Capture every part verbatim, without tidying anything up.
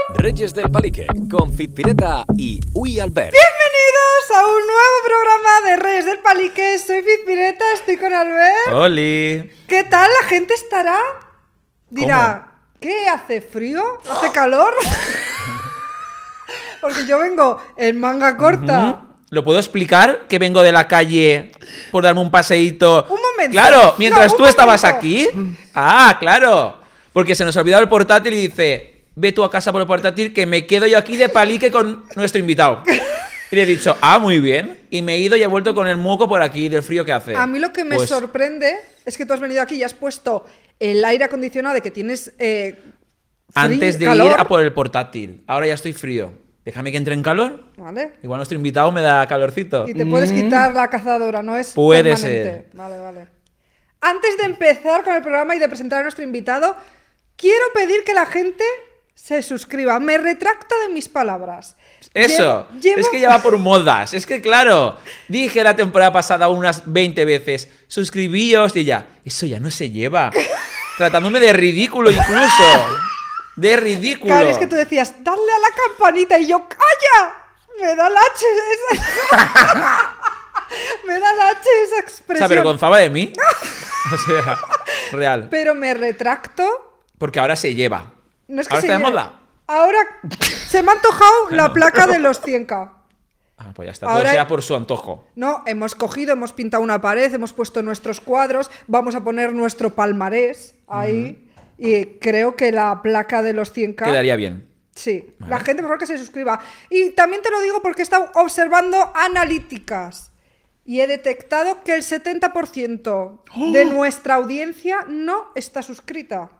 Reyes del Palique, con Fitpireta y Uy Albert. Bienvenidos a un nuevo programa de Reyes del Palique. Soy Fitpireta, estoy con Albert. ¡Oli! ¿Qué tal? La gente estará... Dirá, ¿qué? ¿Hace frío? ¿Hace calor? Porque yo vengo en manga corta. Uh-huh. ¿Lo puedo explicar? Que vengo de la calle por darme un paseíto. Un momento. Claro, mientras No, tú un estabas momento. aquí. Ah, claro. Porque se nos ha olvidado el portátil y dice, ve tú a casa por el portátil que me quedo yo aquí de palique con nuestro invitado. Y le he dicho, ah, muy bien. Y me he ido y he vuelto con el moco por aquí del frío que hace. A mí lo que me Pues, sorprende es que tú has venido aquí y has puesto el aire acondicionado de que tienes eh, frío, antes de calor. ir a por el portátil. Ahora ya estoy frío. Déjame que entre en calor. Vale. Igual nuestro invitado me da calorcito. Y te puedes quitar la cazadora, no es Puede permanente. ser. Vale, vale. Antes de empezar con el programa y de presentar a nuestro invitado, quiero pedir que la gente se suscriba. Me retracto de mis palabras. Eso, Llevo- llevo- es que ya va por modas. Es que, claro, dije la temporada pasada unas veinte veces, suscribíos y ya. Eso ya no se lleva. Tratándome de ridículo incluso. De ridículo. Claro, es que tú decías, dale a la campanita y yo, ¡calla! Me da lache esa... Me da lache esa ¿Se expresión. avergonzaba de mí? O sea, real. Pero me retracto. Porque ahora se lleva. No es que Ahora se está de lleve. moda. Ahora se me ha antojado la placa de los cien K. Ah, pues ya está. Ahora- Todo sea por su antojo. No, hemos cogido, hemos pintado una pared, hemos puesto nuestros cuadros, vamos a poner nuestro palmarés ahí. Y creo que la placa de los cien K... Quedaría bien. Sí, Vale. la gente por favor que se suscriba. Y también te lo digo porque he estado observando analíticas y he detectado que el setenta por ciento de nuestra audiencia no está suscrita.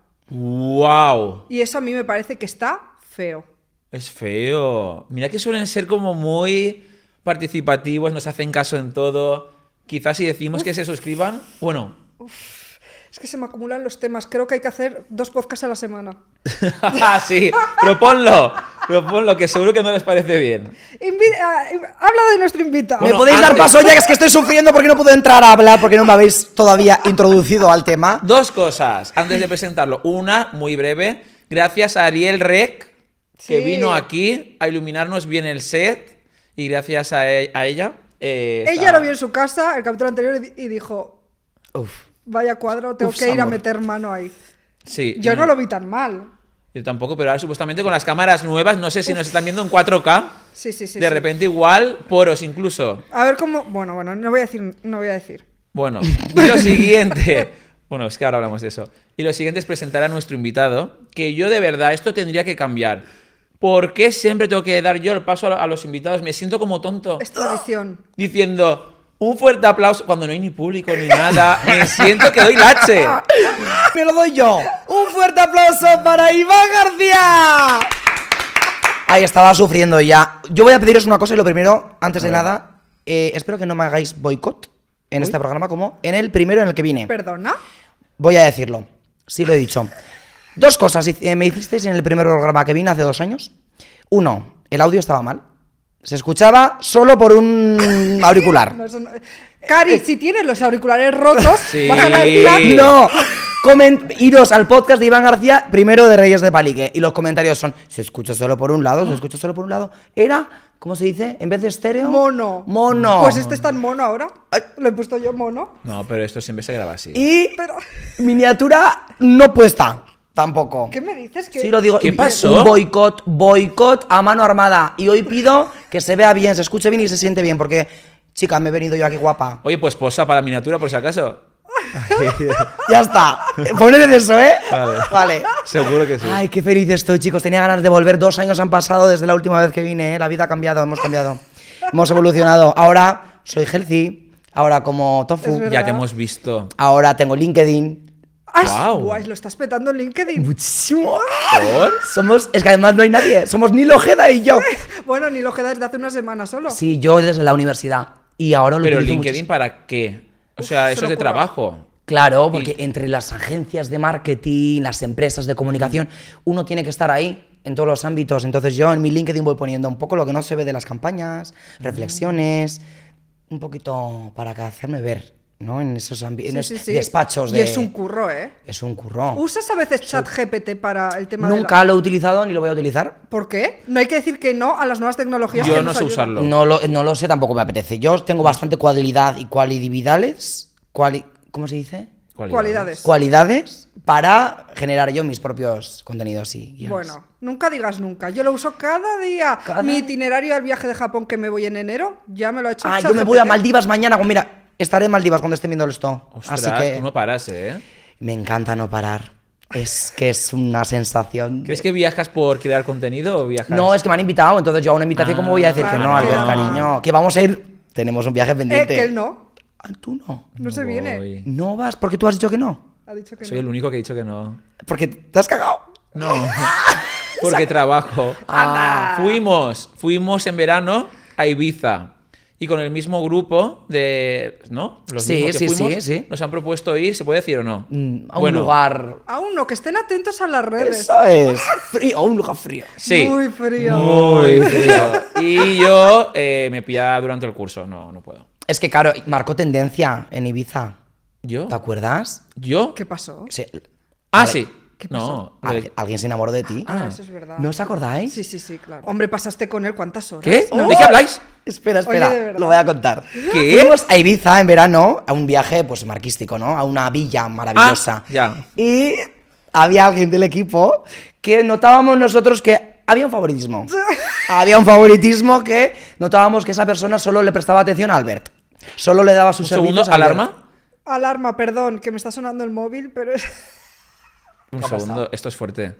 ¡Wow! Y eso a mí me parece que está feo. Es feo. Mira que suelen ser como muy participativos, nos hacen caso en todo. Quizás si decimos que se suscriban, bueno. Es que se me acumulan los temas. Creo que hay que hacer dos podcasts a la semana. Sí, proponlo. Proponlo, que seguro que no les parece bien. Invi- ah, habla de nuestro invitado. Bueno, ¿Me podéis dar antes- paso ya? Que es que estoy sufriendo porque no puedo entrar a hablar porque no me habéis todavía introducido al tema. Dos cosas antes de presentarlo. Una, muy breve. Gracias a Ariel Rec, que Sí. vino aquí a iluminarnos bien el set. Y gracias a, e- a ella. eh, Ella está- lo vio en su casa, el capítulo anterior, y di- y dijo, Uf. vaya cuadro, tengo Uf, que ir a amor. meter mano ahí. Sí, Yo no lo vi tan mal. Yo tampoco, pero ahora supuestamente con las cámaras nuevas, no sé si nos están viendo en cuatro K. Sí, sí, sí. de sí. repente igual, poros incluso. A ver cómo... Bueno, bueno, no voy a decir. No voy a decir. Bueno, y lo siguiente. Bueno, es que ahora hablamos de eso. Y lo siguiente es presentar a nuestro invitado, que yo de verdad, esto tendría que cambiar. ¿Por qué siempre tengo que dar yo el paso a a los invitados? Me siento como tonto. Es tradición. Diciendo, un fuerte aplauso, cuando no hay ni público ni nada. Me siento que doy lache. Me lo doy yo. Un fuerte aplauso para Iván García. Ahí estaba sufriendo ya. Yo voy a pediros una cosa y lo primero, antes de nada, eh, espero que no me hagáis boicot en este programa como en el primero en el que vine. ¿Perdona? Voy a decirlo. Sí lo he dicho. Dos cosas eh, me hicisteis en el primer programa que vine hace dos años. Uno, el audio estaba mal. Se escuchaba solo por un auricular. No, eso no- Cari, si tienes los auriculares rotos, Sí. bajan al plan. No, Coment- iros al podcast de Iván García, primero de Reyes de Palique. Y los comentarios son, se escucha solo por un lado, se escucha solo por un lado. Era, ¿cómo se dice? En vez de estéreo. Mono. Mono. Pues este está en mono ahora. Lo he puesto yo mono. No, pero esto siempre se graba así. Y Pero... miniatura no puesta, tampoco. ¿Qué me dices? Que... Sí, lo digo. ¿Qué y- pasó? Un boicot, boicot a mano armada. Y hoy pido que se vea bien, se escuche bien y se siente bien, porque, chica, me he venido yo aquí guapa. Oye, pues posa para la miniatura por si acaso. Ya está. Poned de eso, ¿eh? Vale. Vale. Seguro que sí. Ay, qué feliz estoy, chicos. Tenía ganas de volver. Dos años han pasado desde la última vez que vine, ¿eh? La vida ha cambiado, hemos cambiado. Hemos evolucionado. Ahora soy healthy. Ahora como Es tofu. verdad. Ya te hemos visto. Ahora tengo LinkedIn. ¡Ay, Guau. guay! Lo estás petando en LinkedIn. Muchísimo. ¿Por? Somos, es que además no hay nadie. Somos Nilo Ojeda y yo. Bueno, ni lo queda desde hace una semana solo. Sí, yo desde la universidad. Y ahora lo Pero utilizo LinkedIn, muchísimo. ¿para qué? O sea, Uf, eso se es de lo curra. trabajo. Claro, porque entre las agencias de marketing, las empresas de comunicación, uno tiene que estar ahí en todos los ámbitos. Entonces yo en mi LinkedIn voy poniendo un poco lo que no se ve de las campañas, reflexiones, un poquito para que hacerme ver. ¿no? En esos ambi- en Sí, es- sí, sí. despachos Y de... es un curro, ¿eh? Es un curro. ¿Usas a veces ChatGPT para el tema Nunca de la... lo he utilizado ni lo voy a utilizar. ¿Por qué? No hay que decir que no a las nuevas tecnologías. Yo que no nos sé ayudan. usarlo. No lo, no lo sé, tampoco me apetece. Yo tengo bastante cualidad y cualidades. Cuali- ¿Cómo se dice? Cualidades. Cualidades para generar yo mis propios contenidos y guiones. Bueno, nunca digas nunca. Yo lo uso cada día. ¿Cada Mi día? itinerario al viaje de Japón que me voy en enero, ya me lo ha hecho Ah, yo ChatGPT. me voy a Maldivas mañana. pues Mira, estaré en Maldivas cuando esté viendo esto. Ostras, Así que tú no paras, ¿eh? me encanta no parar. Es que es una sensación. ¿Crees de- que viajas por crear contenido o viajas...? No, es que me han invitado, entonces yo a una invitación, ¿cómo voy a decir que no, claro. Albert, cariño? Que vamos a ir. Tenemos un viaje Eh, pendiente. que él no. Ah, tú no. No se viene. Voy. No vas porque tú has dicho que no. Ha dicho que Soy no. el único que he dicho que no. Porque te has cagado. No, porque trabajo. Anda. Fuimos, fuimos en verano a Ibiza. Y con el mismo grupo de... ¿No? Los Sí, mismos que sí, fuimos, sí, sí. nos han propuesto ir, ¿se puede decir o no? Mm, A un Bueno, lugar. Aún no, que estén atentos a las redes. Eso es. Frío, a un lugar frío. Sí. Muy frío. Muy frío. Y yo eh, me pilla durante el curso. No, no puedo. Es que, claro, marcó tendencia en Ibiza. ¿Yo? ¿Te acuerdas? ¿Yo? ¿Qué pasó? Sí. Ah, Vale. sí. ¿Qué No. pasó? del- ¿Al- ¿Alguien se enamoró de ti? Ah, eso es verdad. ¿No os acordáis? Sí, sí, sí, claro. Hombre, pasaste con él cuántas horas. ¿Qué? No. ¿De qué habláis? Espera, espera, Oye, de verdad. lo voy a contar. ¿Qué? Fuimos a Ibiza en verano, a un viaje pues marquístico, ¿no? A una villa maravillosa. Ah, ya. Y había alguien del equipo que notábamos nosotros que había un favoritismo. Había un favoritismo que notábamos que esa persona solo le prestaba atención a Albert. Solo le daba sus Un segundo, servicios a Albert. ¿alarma? Alarma, perdón, que me está sonando el móvil, pero es... Un ¿Qué ha segundo, pasado? esto es fuerte.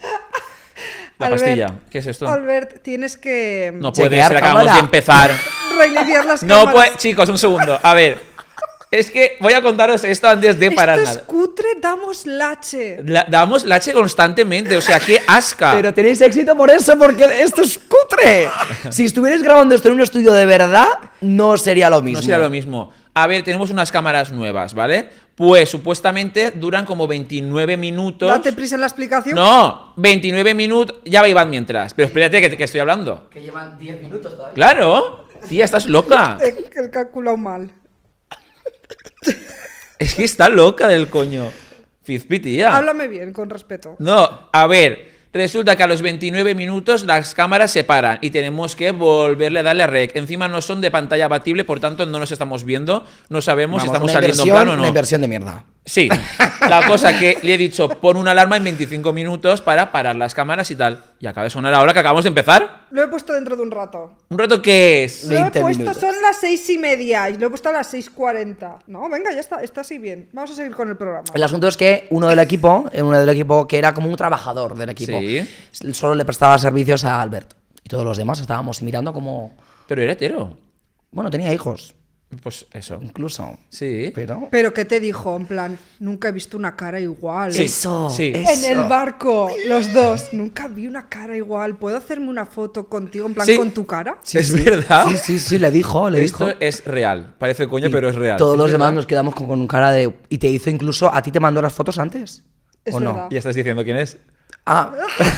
La Albert, pastilla. ¿Qué es esto? Albert, tienes que No puede Chequear ser, acabamos cámara. de empezar. reiniciar las No cámaras. puede, chicos, un segundo. A ver, es que voy a contaros esto antes de parar Esto es nada. cutre, damos lache. La- damos lache constantemente, o sea, qué asca. Pero tenéis éxito por eso, porque esto es cutre. Si estuvierais grabando esto en un estudio de verdad, no sería lo mismo. No será lo mismo. A ver, tenemos unas cámaras nuevas, ¿vale? Pues supuestamente duran como veintinueve minutos. Date prisa en la explicación. No, veintinueve minutos. Ya va Iván mientras. Pero espérate que, que estoy hablando. Que llevan diez minutos todavía. Claro. Tía, estás loca. Eh, que el calculado mal. Es que está loca del coño. Fizpi, tía. Háblame bien, con respeto. No, a ver, resulta que a los veintinueve minutos las cámaras se paran y tenemos que volverle a darle a rec. Encima no son de pantalla abatible, por tanto no nos estamos viendo, no sabemos si Vamos, estamos una saliendo en inversión- plano o Una no. inversión de mierda. Sí, la cosa que le he dicho, pon una alarma en veinticinco minutos para parar las cámaras y tal. Y acaba de sonar ahora que acabamos de empezar. Lo he puesto dentro de un rato. ¿Un rato qué es? Lo he veinte puesto, minutos. son las seis y media y lo he puesto a las seis cuarenta. No, venga, ya está, está así bien. Vamos a seguir con el programa. El asunto es que uno del equipo, eh, uno del equipo que era como un trabajador del equipo, Sí. solo le prestaba servicios a Albert. Y todos los demás estábamos mirando como... Pero era hetero. Bueno, tenía hijos, Pues eso. incluso. Sí. Pero... Pero ¿qué te dijo? En plan, nunca he visto una cara igual. Sí. Eso, sí. eso. En el barco, los dos. Nunca vi una cara igual. ¿Puedo hacerme una foto contigo, en plan, Sí. con tu cara? Es verdad. Sí, sí, sí, le dijo, le Esto dijo. es real. Parece coño, pero es real. Todos Es los verdad. demás nos quedamos con, con cara de... Y te hizo incluso... ¿A ti te mandó las fotos antes? Es ¿O no? verdad. Ya estás diciendo quién es. Ah.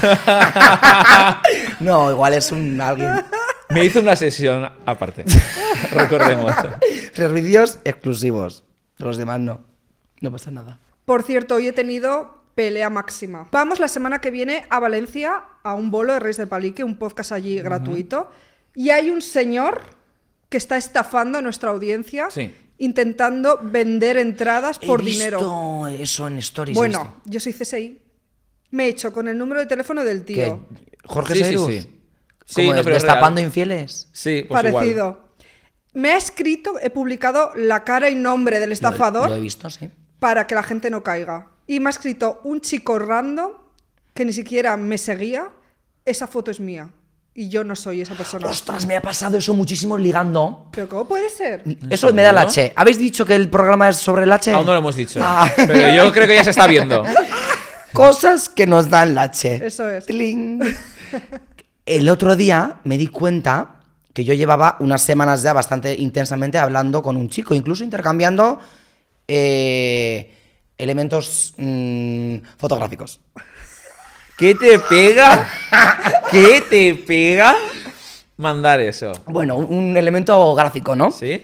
No, igual es un alguien... Me hizo una sesión aparte. Recordemos. Servicios exclusivos. Los demás no. No pasa nada. Por cierto, hoy he tenido pelea máxima. Vamos la semana que viene a Valencia a un bolo de Reyes de Palique, un podcast allí gratuito. Y hay un señor que está estafando a nuestra audiencia Sí. intentando vender entradas por He visto dinero. eso en stories. he Bueno, visto. yo soy C S I. Me he hecho con el número de teléfono del ¿Qué? tío. Jorge Sí, sí, Seirus. sí. Sí, ¿Cómo no, es? pero es ¿Destapando real. infieles? Sí, pues Parecido. igual. Me ha escrito, he publicado la cara y nombre del estafador Lo he visto, sí. para que la gente no caiga. Y me ha escrito un chico random que ni siquiera me seguía. Esa foto es mía. Y yo no soy esa persona. Ostras, me ha pasado eso muchísimo ligando. ¿Pero cómo puede ser? Eso me da el serio? H. ¿Habéis dicho que el programa es sobre el H? Aún no lo hemos dicho. Ah. Pero yo creo que ya se está viendo. Cosas que nos dan el H. Eso es. Tling. El otro día me di cuenta que yo llevaba unas semanas ya bastante intensamente hablando con un chico, incluso intercambiando eh, elementos mm, fotográficos. ¿Qué te pega? ¿Qué te pega mandar eso? Bueno, un, un elemento gráfico, ¿no? ¿Sí?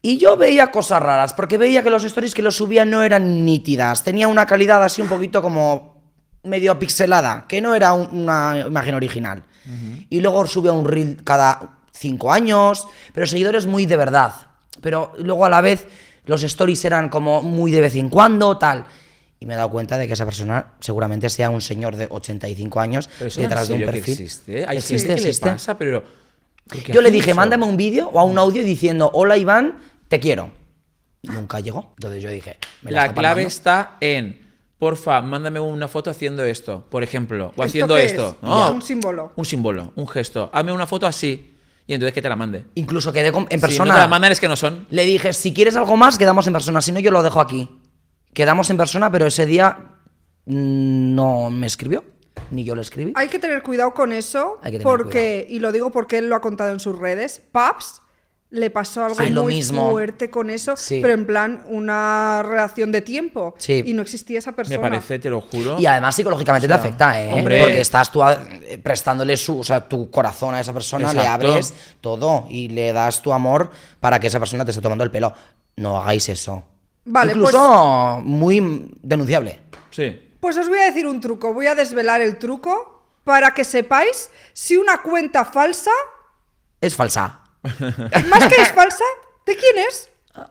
Y yo veía cosas raras, porque veía que los stories que los subía no eran nítidas. Tenía una calidad así un poquito como medio pixelada, que no era un- una imagen original. Uh-huh. Y luego subía un reel cada cinco años, pero seguidores muy de verdad. Pero luego a la vez los stories eran como muy de vez en cuando, tal. Y me he dado cuenta de que esa persona seguramente sea un señor de ochenta y cinco años Pero eso detrás de un en serio que perfil. existe. Hay Existe, gente que le existe. pasa, pero ¿por qué Yo le hacen dije, eso? mándame un vídeo o a un audio diciendo, hola Iván, te quiero. Nunca llegó. Entonces yo dije, me la La está clave palmando. está en, porfa, mándame una foto haciendo esto, por ejemplo, o ¿Esto haciendo qué esto. es? No, Un símbolo. Un símbolo, un gesto. Hazme una foto así y entonces que te la mande. Incluso quedé con- en Si persona. no te la mandan es que no son. Le dije, si quieres algo más, quedamos en persona. Si no, yo lo dejo aquí. Quedamos en persona, pero ese día mm, no me escribió. Ni yo le escribí. Hay que tener cuidado con eso, Hay que tener porque, y lo digo porque él lo ha contado en sus redes, Paps le pasó algo Ay, lo muy mismo. fuerte con eso, Sí. pero en plan una relación de tiempo. Sí. Y no existía esa persona. Me parece, te lo juro. Y además psicológicamente te afecta, ¿eh? hombre. Porque estás tú a- eh, prestándole su, o sea, tu corazón a esa persona, le Exacto. abres todo y le das tu amor para que esa persona te esté tomando el pelo. No hagáis eso. Vale, Incluso muy denunciable. Sí. Pues os voy a decir un truco, voy a desvelar el truco para que sepáis si una cuenta falsa, Es falsa. más que es falsa, ¿de quién es?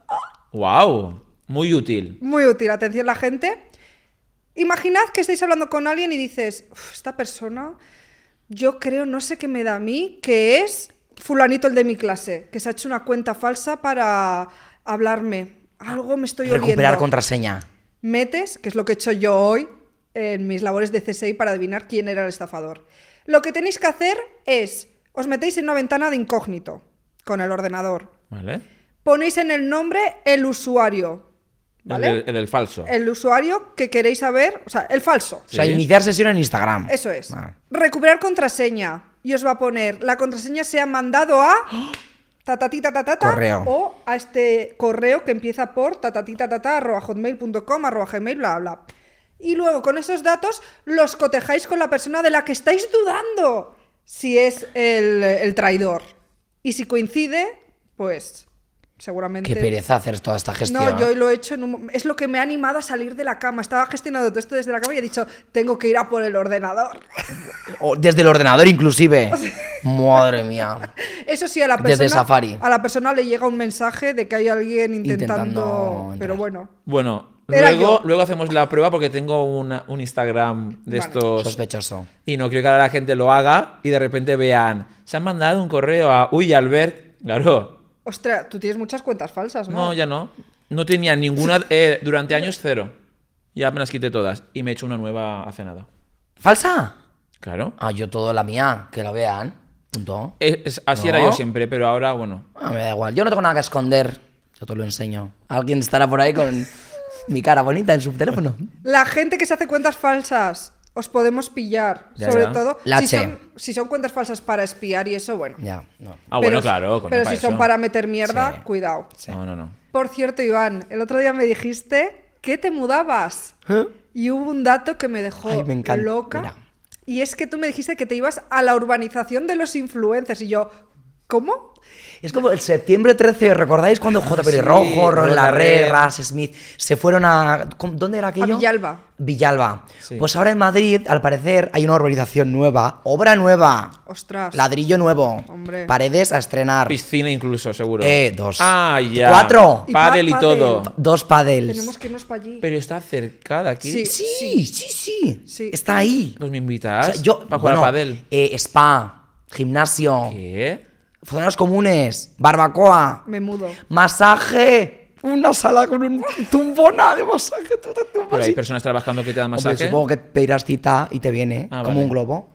Wow. Muy útil. Muy útil, atención la gente. Imaginad que estáis hablando con alguien y dices, "Uf, esta persona, yo creo, no sé qué me da a mí, que es fulanito el de mi clase, que se ha hecho una cuenta falsa para hablarme. Algo me estoy oliendo". Recuperar contraseña. Metes, que es lo que he hecho yo hoy en mis labores de C S I para adivinar quién era el estafador. Lo que tenéis que hacer es, os metéis en una ventana de incógnito con el ordenador. ¿Vale? Ponéis en el nombre el usuario, ¿vale? El, del- el del falso. El usuario que queréis saber, o sea, el falso. O sea, Sí. iniciar sesión en Instagram. Eso es. Ah. Recuperar contraseña. Y os va a poner, la contraseña se ha mandado a tatatita tatata Correo. o a este correo que empieza por tatatita tatata arroba hotmail punto com arroba gmail bla bla. Y luego con esos datos los cotejáis con la persona de la que estáis dudando si es el, el traidor. Y si coincide, pues seguramente... Qué pereza hacer toda esta gestión. No, yo lo he hecho en un... mo- Es lo que me ha animado a salir de la cama. Estaba gestionando todo esto desde la cama y he dicho, tengo que ir a por el ordenador. O desde el ordenador, inclusive. Madre mía. Eso sí, a la Desde persona, Safari. a la persona le llega un mensaje de que hay alguien intentando... Intentando entrar. Pero bueno. Bueno, Era luego, yo. luego hacemos la prueba porque tengo una- un Instagram de Vale. estos. Sospechoso. Y no quiero que ahora la gente lo haga y de repente vean, se han mandado un correo a, uy, Albert. Claro. Ostras, tú tienes muchas cuentas falsas, ¿no? No, ya no. No tenía ninguna, eh, durante años cero. Ya me las quité todas y me he hecho una nueva hace nada. ¿Falsa? Claro. Ah, yo todo la mía, que la vean. Punto. Es- es- así era No. yo siempre, pero ahora, bueno. Ah, me da igual. Yo no tengo nada que esconder. Yo te lo enseño. Alguien estará por ahí con mi cara bonita en su teléfono. La gente que se hace cuentas falsas, os podemos pillar. Ya, Sobre ya. todo, si Lache. son, si son cuentas falsas para espiar y eso, bueno. Ya, no. Ah, Pero bueno, si- claro. coño, Pero para si son eso. para meter mierda, Sí. cuidado. No, no, no. Por cierto, Iván, el otro día me dijiste que te mudabas. ¿Eh? Y hubo un dato que me dejó Ay, me encanta. loca. Mira. Y es que tú me dijiste que te ibas a la urbanización de los influencers. Y yo, ¿cómo? Es como el septiembre trece, ¿recordáis cuando J. sí, Pelirrojo, Ron Ron Larrea, Larrea. Ras Smith se fueron a... ¿cómo- ¿Dónde era aquello? A Villalba. Villalba. Sí. Pues ahora en Madrid, al parecer, hay una urbanización nueva, obra nueva, Ostras. ladrillo nuevo, Hombre. paredes a estrenar, Piscina incluso, seguro. Eh, dos. Ah, ya. Cuatro. Y Pádel y pa- todo. pádel. dos paddles. Tenemos que irnos para allí. Pero está cerca de aquí. Sí. Sí, sí, sí, Sí. está ahí. Pues me O invitas sea, yo, para jugar bueno, a pádel. eh, spa, gimnasio, ¿Qué? zonas comunes, barbacoa, Me mudo. masaje, una sala con un tumbona de masaje, todo tumbo Pero hay así. personas trabajando que te dan Hombre, masaje. supongo que pedirás cita y te viene, Ah, como vale. un globo.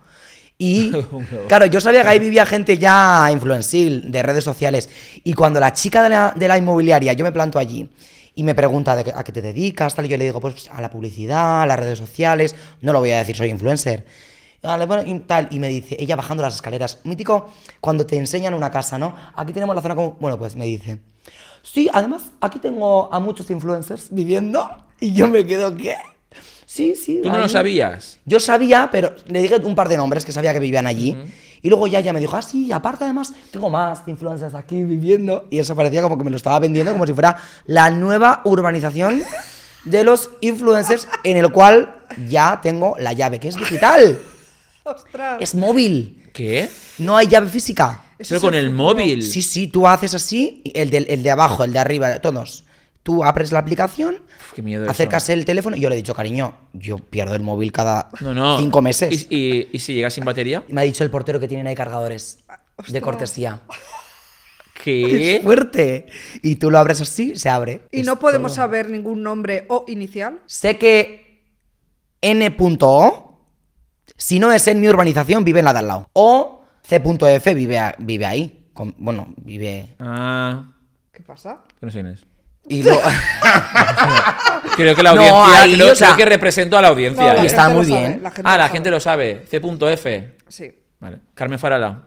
Y, Un globo. claro, yo sabía que ahí vivía gente ya influencil, de redes sociales. Y cuando la chica de la, de la inmobiliaria, yo me planto allí y me pregunta de qué- a qué te dedicas, tal, y yo le digo, pues a la publicidad, a las redes sociales, no lo voy a decir, soy influencer. Vale, bueno, y tal, y me dice, ella bajando las escaleras, mítico, cuando te enseñan una casa, ¿no? Aquí tenemos la zona como, bueno, pues me dice, sí, además, aquí tengo a muchos influencers viviendo, y yo me quedo, ¿qué? Sí, sí. ¿Tú no ahí. lo sabías? Yo sabía, pero le dije un par de nombres que sabía que vivían allí. Y luego ya, ya me dijo, ah, sí, aparte además, tengo más influencers aquí viviendo. Y eso parecía como que me lo estaba vendiendo como si fuera la nueva urbanización de los influencers, en el cual ya tengo la llave, que es digital. ¡Ostras! Es móvil. ¿Qué? No hay llave física. Eso Pero es con el el futuro. móvil. Sí, sí, tú haces así, el de, el de abajo, el de arriba, todos. Tú abres la aplicación, Uf, qué miedo eso. acercas el teléfono y yo le he dicho, cariño, yo pierdo el móvil cada No, no. cinco meses. ¿Y, y, y si llegas sin batería? Y me ha dicho el portero que tienen ahí cargadores de cortesía. ¿Qué? ¡Es fuerte! Y tú lo abres así, se abre. Y Es no podemos todo. saber ningún nombre o inicial. Sé que N punto O, si no es en mi urbanización, vive en la de al lado. O C punto F vive, a- vive ahí. Con- bueno, vive... Ah, ¿Qué pasa? que no sé quién es. Y lo... Creo que la No, audiencia, ahí, creo, o sea- creo que represento a la audiencia. No, la Y está gente muy lo sabe, bien. la gente ah, lo la sabe. gente lo sabe. C punto F. Sí. Vale. Carmen Farala.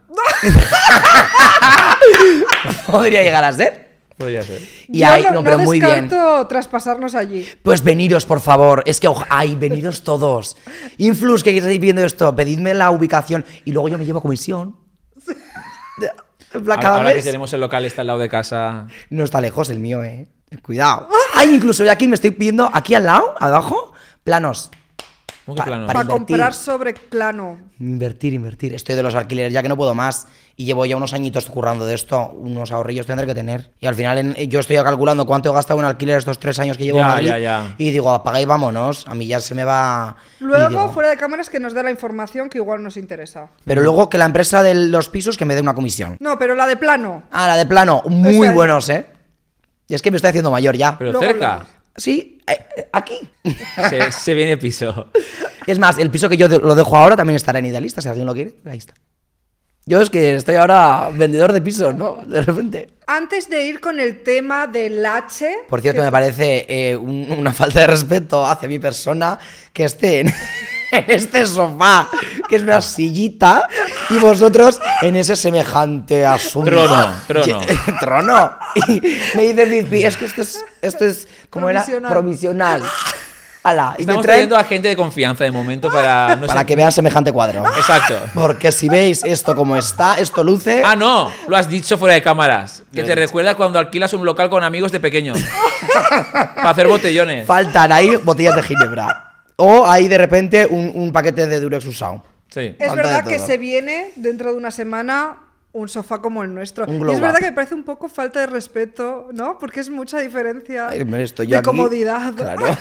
podría llegar a ser. Podría ser. Y Yo ahí, no, no, pero no muy bien. descarto traspasarnos allí. Pues veniros, por favor. Es que, oja- ay, veniros todos. Influx, que estáis viendo esto, pedidme la ubicación y luego yo me llevo comisión. En plan, Ahora, cada ahora que mes. tenemos el local está al lado de casa. No está lejos el mío, eh. Cuidado. Ay, incluso yo aquí me estoy pidiendo, aquí al lado, abajo, planos. ¿Cómo que Pa- plano? para Para invertir. comprar sobre plano. Invertir, invertir. Estoy de los alquileres ya que no puedo más. Y llevo ya unos añitos currando de esto. Unos ahorrillos tendré que tener. Y al final en- yo estoy calculando cuánto he gastado en alquiler estos tres años que llevo Ya, en Madrid. ya, ya. Y digo, apaga y vámonos. A mí ya se me va... y Luego, digo, fuera de cámaras, que nos dé la información que igual nos interesa. pero luego que la empresa de los pisos que me dé una comisión. No, pero la de plano. Ah, la de plano. Muy Esa. buenos, ¿eh? Y es que me estoy haciendo mayor ya. Pero Luego cerca. hablamos. Sí, eh, eh, aquí. Se, se viene piso. Es más, el piso que yo de- lo dejo ahora también estará en Idealista, si alguien lo quiere. Ahí está. Yo es que estoy ahora vendedor de pisos, ¿no? De repente. Antes de ir con el tema del H. Por cierto, que- me parece eh, un- una falta de respeto hacia mi persona que esté en, en este sofá, que es una sillita, y vosotros en ese semejante asunto. Trono, trono. Ye- trono. Y me dice Bizpi, es que esto es, esto es como era Provisional. provisional. Ala, y me Estamos traen trayendo a gente de confianza de momento para. No para sé- que vean semejante cuadro. Exacto. Porque si veis esto como está, esto luce. Ah, no, lo has dicho fuera de cámaras. Que te recuerda cuando alquilas un local con amigos de pequeños. Para hacer botellones. Faltan ahí botellas de ginebra. O ahí de repente un, un paquete de Durex usado. Sí. Es Falta verdad de que todo. se viene dentro de una semana un sofá como el nuestro. Un Y glow es verdad up. que me parece un poco falta de respeto, ¿no? Porque es mucha diferencia Ay, me estoy yo de aquí. comodidad. Claro.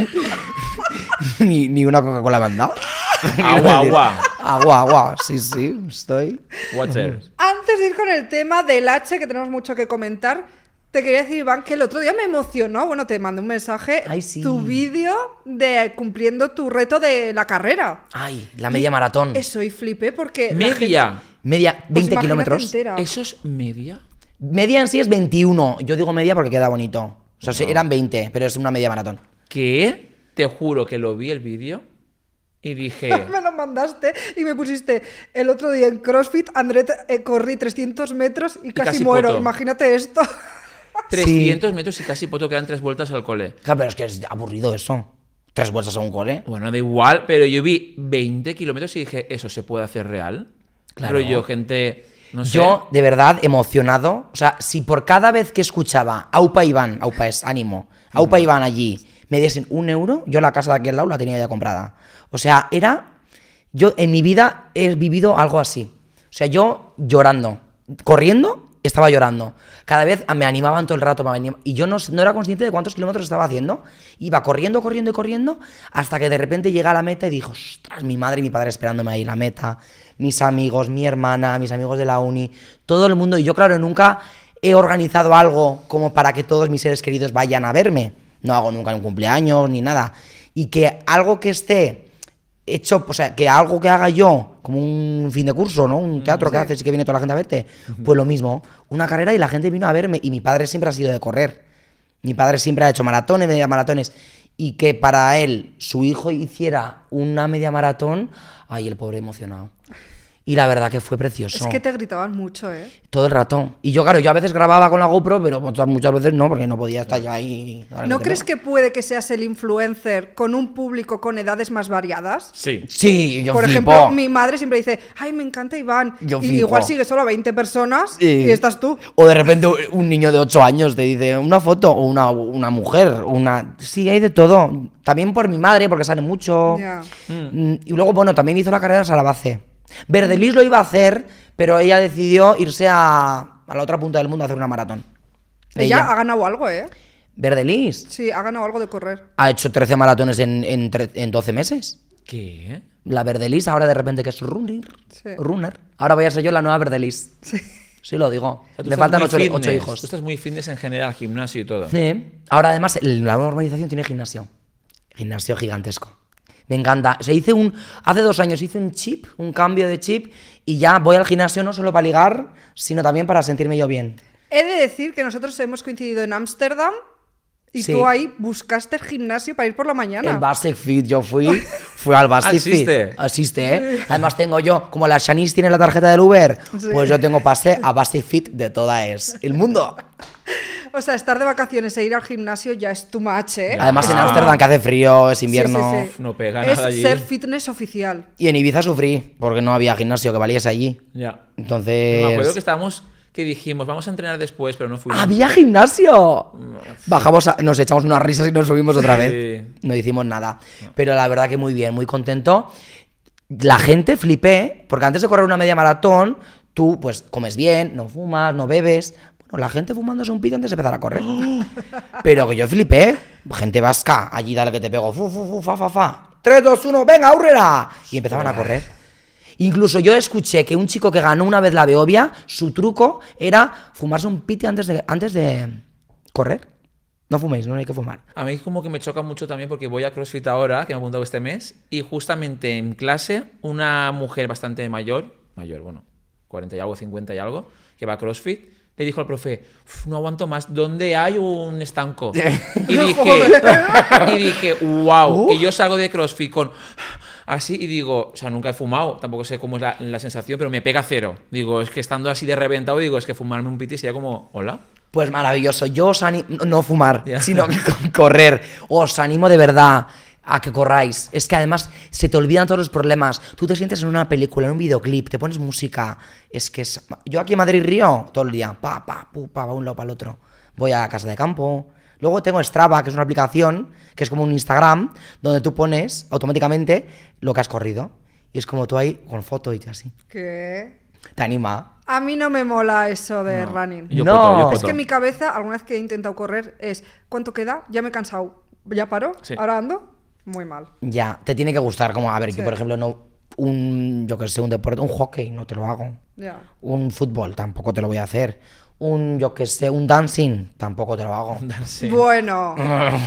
ni, ni una Coca-Cola me han dado. Agua, agua. Agua, agua. Sí, sí, estoy. Water. Antes de ir con el tema del H, que tenemos mucho que comentar, te quería decir, Iván, que el otro día me emocionó. Bueno, te mandé un mensaje. Ay, sí. Tu vídeo de cumpliendo tu reto de la carrera. Ay, la media maratón. Eso, y flipé porque. la Media. gente- Media, pues veinte imagínate kilómetros. entera. ¿Eso es media? Media en sí es veintiuno. Yo digo media porque queda bonito. O sea, sí, eran veinte, pero es una media maratón. ¿Qué? Te juro que lo vi el vídeo y dije. Me lo mandaste y me pusiste el otro día en CrossFit, André, eh, corrí trescientos metros y casi, casi muero. poto. Imagínate esto. trescientos metros y casi poto quedan tres vueltas al cole. Claro, pero es que es aburrido eso. Tres vueltas a un cole. Bueno, da igual, pero yo vi veinte kilómetros y dije, ¿eso se puede hacer real? Claro. Pero yo, gente, no sé. Yo, de verdad, emocionado. O sea, si por cada vez que escuchaba Aupa Iván, Aupa es ánimo, Aupa Iván allí, me diesen un euro, yo la casa de aquí al lado la tenía ya comprada. O sea, era. Yo en mi vida he vivido algo así. O sea, yo llorando, corriendo, estaba llorando. Cada vez me animaban todo el rato. Me anim- Y yo no, no era consciente de cuántos kilómetros estaba haciendo. Iba corriendo, corriendo y corriendo, hasta que de repente llegué a la meta y dijo, ostras, mi madre y mi padre esperándome ahí en la meta. Mis amigos, mi hermana, mis amigos de la uni, todo el mundo. Y yo, claro, nunca he organizado algo como para que todos mis seres queridos vayan a verme. No hago nunca un cumpleaños ni nada. Y que algo que esté hecho, o sea, que algo que haga yo, como un fin de curso, ¿no? Un teatro que haces y que viene toda la gente a verte, pues lo mismo, una carrera y la gente vino a verme. Y mi padre siempre ha sido de correr. Mi padre siempre ha hecho maratones, media maratones. Y que para él, su hijo hiciera una media maratón, ay, el pobre emocionado. Y la verdad que fue precioso. Es que te gritaban mucho, ¿eh? Todo el rato. Y yo, claro, yo a veces grababa con la GoPro, pero muchas, muchas veces no, porque no podía estar ya ahí. ¿No crees que puede que seas el influencer con un público con edades más variadas? Sí. Sí, yo Por flipo. ejemplo, mi madre siempre dice, ay, me encanta Iván. Yo y flipo. igual sigue solo a veinte personas Sí. y estás tú. O de repente un niño de ocho años te dice una foto, o una, una mujer, una... Sí, hay de todo. También por mi madre, porque sale mucho. Ya. Mm, Y luego, bueno, también hizo la carrera de Salabace. Verdelis lo iba a hacer, pero ella decidió irse a, a la otra punta del mundo a hacer una maratón. Ella ha ganado algo, ¿eh? Verdelis Sí, ha ganado algo de correr. ha hecho trece maratones en, en, tre- en doce meses. ¿Qué? La Verdelis ahora de repente que es runner. Sí. Runner. Ahora voy a ser yo la nueva Verdelis. Sí. Sí lo digo. O sea, tú Me estás faltan muy ocho, fitness. ocho hijos. Tú estás muy fitness en general, gimnasio y todo. Sí. Ahora además el- la nueva urbanización tiene gimnasio. Gimnasio gigantesco. Me encanta. Se hice un, hace dos años hice un chip, un cambio de chip, y ya voy al gimnasio no solo para ligar, sino también para sentirme yo bien. He de decir que nosotros hemos coincidido en Ámsterdam y Sí. tú ahí buscaste el gimnasio para ir por la mañana. El Basic Fit, yo fui, fui al Basic Fit. ¿Asiste? Asiste, ¿eh? Además tengo yo, como la Shanice tiene la tarjeta del Uber, Sí. pues yo tengo pase a Basic Fit de toda es el mundo. O sea, estar de vacaciones e ir al gimnasio ya es too much, ¿eh? Además en Ah. Ámsterdam que hace frío, es Sí, invierno. sí, sí. No pega Es nada allí. ser fitness oficial. Y en Ibiza sufrí, porque no había gimnasio que valiese allí. Ya. Entonces... Me acuerdo que estábamos, que dijimos, vamos a entrenar después, pero no fuimos. ¡Había gimnasio! Bajamos, a- nos echamos unas risas y nos subimos otra vez. Sí. No hicimos nada. Pero la verdad que muy bien, muy contento. La gente flipé, porque antes de correr una media maratón, tú pues comes bien, no fumas, no bebes. Bueno, la gente fumándose un pito antes de empezar a correr. Pero que yo flipé. Gente vasca, allí dale que te pego. Fu, fu, fu, fa, fa, fa. tres, dos, uno, venga, hurrera. Y empezaban a correr. Incluso yo escuché que un chico que ganó una vez la Beovia, su truco era fumarse un piti antes de, antes de correr. No fuméis, no hay que fumar. A mí como que me choca mucho también porque voy a CrossFit ahora, que me he apuntado este mes, y justamente en clase una mujer bastante mayor, mayor, bueno, cuarenta y algo, cincuenta y algo, que va a CrossFit, le dijo al profe, "Uf, no aguanto más, ¿dónde hay un estanco?" Y dije, y dije, wow, que yo salgo de CrossFit con así y digo, o sea, nunca he fumado, tampoco sé cómo es la, la sensación, pero me pega cero. Digo, es que estando así de reventado, digo, es que fumarme un piti sería como, hola. Pues maravilloso. Yo os animo, no fumar, Ya. sino que correr. Os animo de verdad a que corráis. Es que además se te olvidan todos los problemas. Tú te sientes en una película, en un videoclip, te pones música. Es que es... Yo aquí en Madrid río todo el día. Pa, pa, pu, pa, pa, un lado para el otro. Voy a casa de campo. Luego tengo Strava, que es una aplicación, que es como un Instagram, donde tú pones automáticamente lo que has corrido. Y es como tú ahí con foto y así. ¿Qué? Te anima. A mí no me mola eso de No. running. Yo No. poto, yo Es poto. que en mi cabeza, alguna vez que he intentado correr, es ¿cuánto queda? Ya me he cansado. ¿Ya paro? Sí. ¿Ahora ando? Muy mal. Ya, te tiene que gustar. Como, a ver, Sí. yo por ejemplo, no... Un, yo que sé, un deporte, un hockey, no te lo hago. Ya. Un fútbol, tampoco te lo voy a hacer. Un, yo que sé, un dancing, tampoco te lo hago. Sí. Bueno.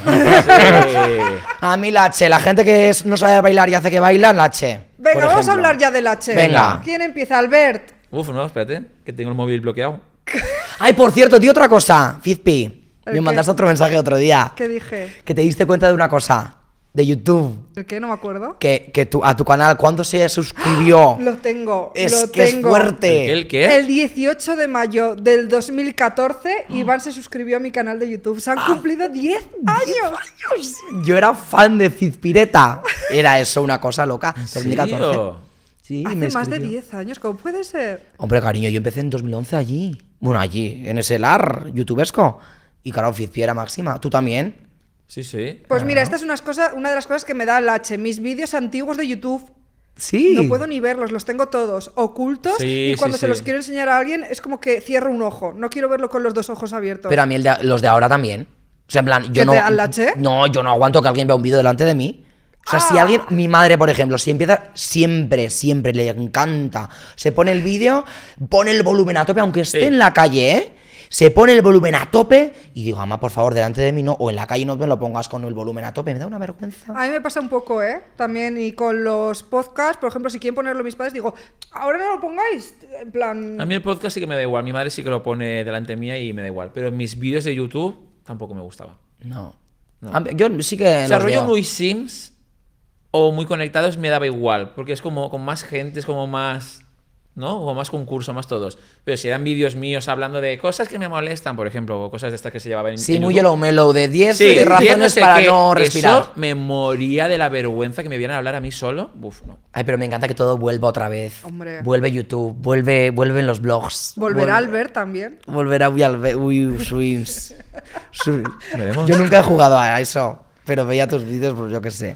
Sí. A mí la H, la gente que es- no sabe bailar y hace que bailan, la H. Venga, por vamos a ejemplo. hablar ya del H. Venga. ¿Quién empieza? Albert. Uf, no, espérate, que tengo el móvil bloqueado. Ay, por cierto, di otra cosa, Fizpi. ¿El Me qué? mandaste otro mensaje otro día. ¿Qué dije? Que te diste cuenta de una cosa, de YouTube. ¿El qué? No me acuerdo. Que, que tu, a tu canal, ¿cuándo se suscribió? Lo tengo. es lo que tengo. es fuerte. ¿El qué? El dieciocho de mayo del dos mil catorce, Iván se suscribió a mi canal de YouTube. Ah. Se han cumplido diez años. Yo era fan de Fizpireta. Era eso, una cosa loca. ¿En dos mil catorce. serio? Sí, Hace me más de escribió. diez años. ¿Cómo puede ser? Hombre, cariño, yo empecé en dos mil once allí. Bueno, allí, en ese lar youtubesco. Y claro, Fizpi era máxima. ¿Tú también? Sí, sí. Pues mira, esta es unas cosas, una de las cosas que me da el H. Mis vídeos antiguos de YouTube. Sí. No puedo ni verlos, los tengo todos ocultos. Sí, y cuando sí, se sí. los quiero enseñar a alguien, es como que cierro un ojo. No quiero verlo con los dos ojos abiertos. Pero a mí el de- los de ahora también. O sea, en plan, yo ¿Que no. te dan la che? No, yo no aguanto que alguien vea un vídeo delante de mí. O sea, si Ah. alguien, mi madre, por ejemplo, si empieza, siempre, siempre le encanta. Se pone el vídeo, pone el volumen a tope, aunque esté Sí. en la calle, ¿eh? Se pone el volumen a tope y digo, mamá, por favor, delante de mí no. O en la calle no me lo pongas con el volumen a tope. Me da una vergüenza. A mí me pasa un poco, ¿eh? También, y con los podcasts, por ejemplo, si quieren ponerlo mis padres, digo, ahora no lo pongáis. En plan. A mí el podcast sí que me da igual. Mi madre sí que lo pone delante mía y me da igual. Pero en mis vídeos de YouTube tampoco me gustaba. No. No. A mí- Yo sí que. O sea, los rollo veo. muy Sims o muy conectados me daba igual. Porque es como con más gente, es como más. ¿no? O más concurso, más todos. Pero si eran vídeos míos hablando de cosas que me molestan, por ejemplo, o cosas de estas que se llevaban en Sí, en muy YouTube. yellow mellow, de diez Sí, razones diez no sé para qué. no respirar. Eso me moría de la vergüenza que me vieran hablar a mí solo. Uf, no. Ay, pero me encanta que todo vuelva otra vez. Hombre. Vuelve YouTube, vuelve, vuelven los blogs. Volverá vuelve- Albert también. Volverá Uy, Albe- Uy, Swims. Su- Veremos. Yo nunca he jugado a eso, pero veía tus vídeos, pues yo qué sé.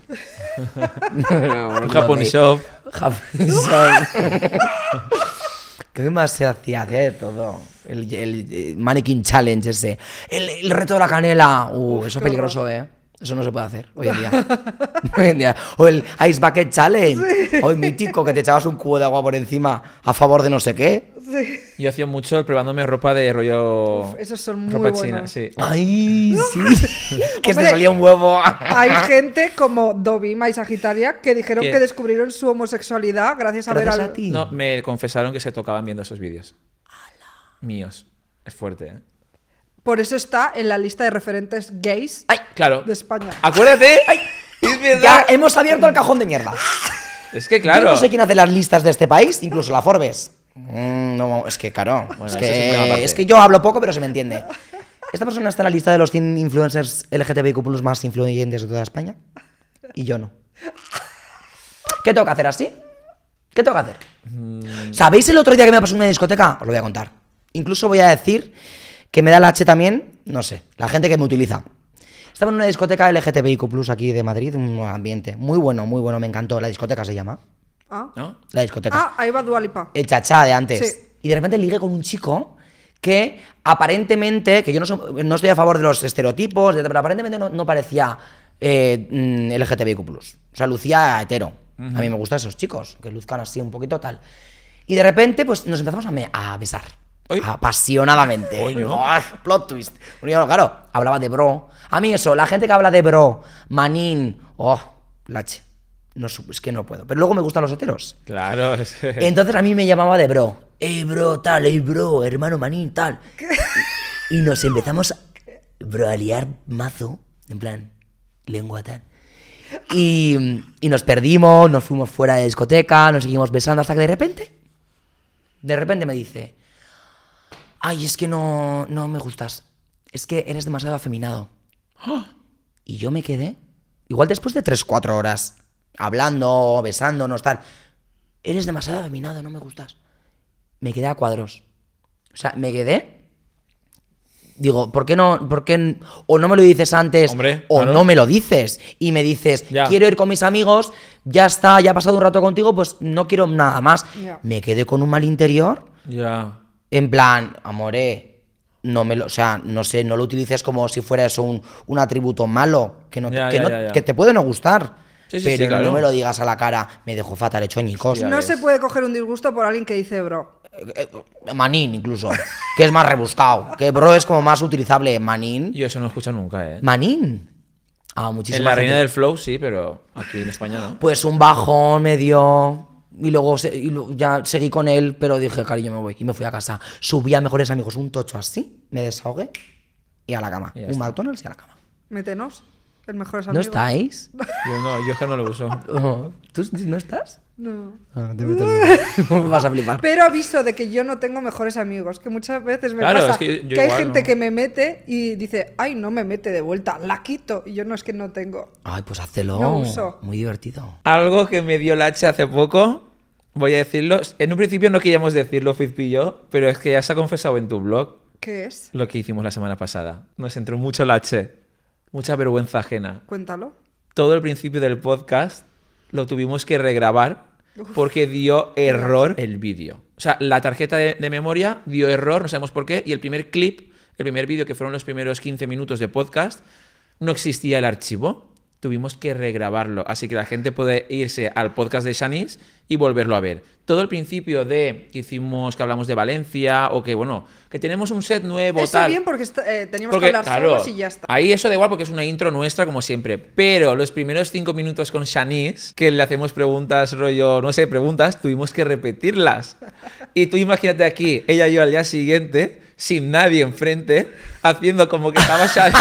Un Japón Shop. Japón Shop. ¿Qué más se hacía? Hacía de todo. El, el, eh, Mannequin Challenge ese. El, el reto de la canela. Uh, eso es qué peligroso, ¿eh? Eso no se puede hacer hoy en día. Hoy en día. O el Ice Bucket Challenge. Hoy mítico, que te echabas un cubo de agua por encima a favor de no sé qué. Sí. Yo hacía mucho el probándome ropa de rollo. Uf, esos son muy ropa buenos. china, sí. Ay, sí. Que se Hombre. salía un huevo. Hay gente como Dovima y Sagitaria que dijeron ¿Qué? que descubrieron su homosexualidad gracias a Gracias ver a al... ti. No, me confesaron que se tocaban viendo esos vídeos. Míos. Es fuerte, ¿eh? Por eso está en la lista de referentes gays ¡Ay! Claro. de España. Acuérdate. Es Ya verdad. hemos abierto el cajón de mierda. Es que Yo claro. no sé quién hace las listas de este país, incluso la Forbes. Mm, no, es que, claro. Bueno, es, eso es un tema que, aparte. es que yo hablo poco, pero se me entiende. Esta persona está en la lista de los cien influencers L G T B I Q plus más influyentes de toda España. Y yo no. ¿Qué tengo que hacer así? ¿Qué tengo que hacer? Mm. ¿Sabéis el otro día que me pasó en una discoteca? Os lo voy a contar. Incluso voy a decir que me da la H también, no sé, la gente que me utiliza. Estaba en una discoteca L G T B I Q plus aquí de Madrid, un ambiente muy bueno, muy bueno, me encantó. La discoteca se llama. Ah, ¿No? La discoteca. Ah, ahí va Dualipa. El chachá de antes. Sí. Y de repente ligué con un chico que aparentemente, que yo no, soy- no estoy a favor de los estereotipos, de- pero aparentemente no, no parecía eh, mm, L G T B I Q plus. O sea, lucía hetero. A mí me gustan esos chicos, que luzcan así un poquito tal. Y de repente, pues nos empezamos a, me- a besar. Uy. Apasionadamente. Coño. ¡Oh, plot twist! Porque yo, claro, hablaba de bro. A mí eso, la gente que habla de bro, manín, oh, lache. No, su- es que no puedo. Pero luego me gustan los heteros. Claro. es- Entonces a mí me llamaba de bro. Ey, bro, tal, ey, bro, hermano manín, tal. Y nos empezamos, bro, a liar mazo, en plan, lengua tal. Y, y nos perdimos, nos fuimos fuera de discoteca, nos seguimos besando hasta que de repente, de repente me dice, ay, es que no, no me gustas, es que eres demasiado afeminado. Y yo me quedé, igual después de tres, cuatro horas, hablando, besándonos, tal, eres demasiado afeminado, no me gustas. Me quedé a cuadros. O sea, me quedé. Digo, ¿por qué no? ¿Por qué n- o no me lo dices antes? Hombre, o claro. no me lo dices. Y me dices, Ya. quiero ir con mis amigos, ya está, ya he pasado un rato contigo, pues no quiero nada más. Ya. Me quedé con un mal interior. Ya. En plan, amore, no me lo, o sea, no sé, no lo utilices como si fuera eso un, un atributo malo, que, no, te- Ya, que, ya, no- ya, ya. que te puede no gustar. Sí, sí, pero sí, claro. no me lo digas a la cara, me dejó fatal, hecho añicos. Ya No ves. se puede coger un disgusto por alguien que dice bro. Eh, eh, Manín, incluso, que es más rebuscado. Que bro es como más utilizable. Manín. Yo eso no he escuchado nunca, ¿eh? Manín. Ah, muchísimo. En la reina del flow sí, pero aquí en España no. Pues un bajón me dio. Y luego, se- y luego ya seguí con él, pero dije, cariño, me voy. Y me fui a casa. Subí a mejores amigos un tocho así, me desahogué y a la cama. Y ya Un está. McDonald's y a la cama. Métenos. El mejor ¿No estáis? Yo no, yo es que no lo uso. Oh, ¿Tú no estás? No. Ah, te meto el- Vas a flipar. Pero aviso de que yo no tengo mejores amigos, que muchas veces me Claro, pasa es que yo hay igual, gente ¿no? que me mete y dice, ay, no me mete de vuelta, la quito. Y yo no es que no tengo. Ay, pues házelo. No uso. Muy divertido. Algo que me dio Lache hace poco, voy a decirlo. En un principio no queríamos decirlo, Fizpi y yo, pero es que ya se ha confesado en tu blog ¿Qué es? lo que hicimos la semana pasada. Nos entró mucho Lache, mucha vergüenza ajena. Cuéntalo. Todo el principio del podcast lo tuvimos que regrabar porque dio error el vídeo. O sea, la tarjeta de, de memoria dio error, no sabemos por qué, y el primer clip, el primer vídeo, que fueron los primeros quince minutos de podcast, no existía el archivo. Tuvimos que regrabarlo. Así que la gente puede irse al podcast de Shanice y volverlo a ver. Todo el principio de que hicimos, que hablamos de Valencia, o que, bueno, que tenemos un set nuevo, Eso tal. bien porque está- eh, teníamos Porque, que hablar claro, solos y ya está. ahí eso da igual porque es una intro nuestra como siempre. Pero los primeros cinco minutos con Shanice, que le hacemos preguntas, rollo, no sé, preguntas, tuvimos que repetirlas. Y tú imagínate aquí, ella y yo al día siguiente, sin nadie enfrente, haciendo como que estaba Shanice.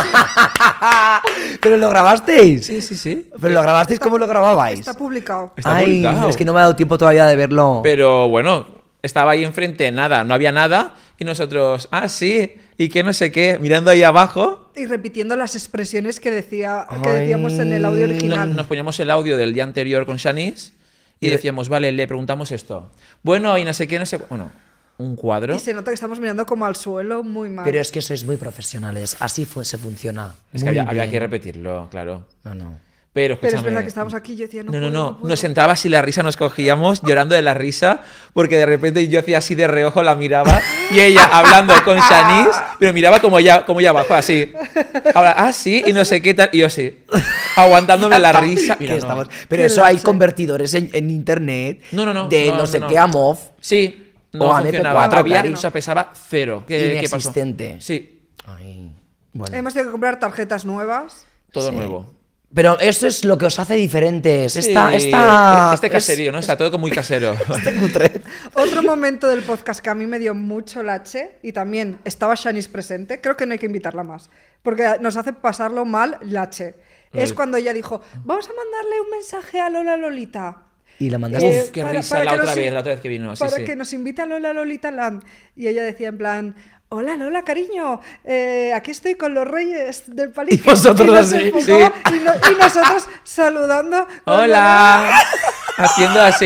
¿Pero lo grabasteis? Sí, sí, sí. ¿Pero lo grabasteis? ¿Cómo lo grababais? Está publicado. Está Ay, publicado. es que no me ha dado tiempo todavía de verlo. Pero bueno, estaba ahí enfrente, nada, no había nada, y nosotros, ah, sí, y que no sé qué, mirando ahí abajo, Y repitiendo las expresiones que, decía, que Ay. decíamos en el audio no- original. nos poníamos el audio del día anterior con Shanice y Y de- decíamos, vale, le preguntamos esto. Bueno, y no sé qué, no sé, bueno, un cuadro. Y se nota que estamos mirando como al suelo, muy mal. Pero es que sois muy profesionales. Así fue, se funciona. Es que Muy había, había bien. que repetirlo, claro. No, no. Pero, Pero es escúchame, verdad que estábamos aquí y yo decía, no, No, no, puedo, no. no puedo. Nos entraba así la risa, nos cogíamos llorando de la risa, porque de repente yo hacía así de reojo, la miraba, y ella hablando con Shanice, pero miraba como ya, como ya abajo, así. Ahora, ah, sí, y no sé qué tal, y yo sí, aguantándome la risa. Que Mira, no. estamos- Pero Qué eso hay lache. convertidores en, en internet No, no, no, de no, no, no, sé no. qué a M O V. Sí, no O a funcionaba. M P cuatro, Había, claro. o sea, pesaba cero. ¿Qué, qué pasó? Inexistente. Sí, Ay, bueno. Hemos tenido que comprar tarjetas nuevas. todo Sí. nuevo. Pero eso es lo que os hace diferentes. Esta, Sí, esta, este caserío, ¿no? Está todo como muy casero. Este cutre. Otro momento del podcast que a mí me dio mucho lache, y también estaba Shanice presente, creo que no hay que invitarla más, porque nos hace pasarlo mal lache. Es Ay. cuando ella dijo, vamos a mandarle un mensaje a Lola Lolita. Y la mandaste. Eh, Uf, qué para- risa para la que otra nos vez, in- la otra vez que vino. Sí, para sí. que nos invite a Lola Lolita Land. Y ella decía en plan, hola Lola, cariño, eh, aquí estoy con los reyes del palique. Y vosotros nos así, enfocaba y, no- y nosotros saludando. Hola. Haciendo así.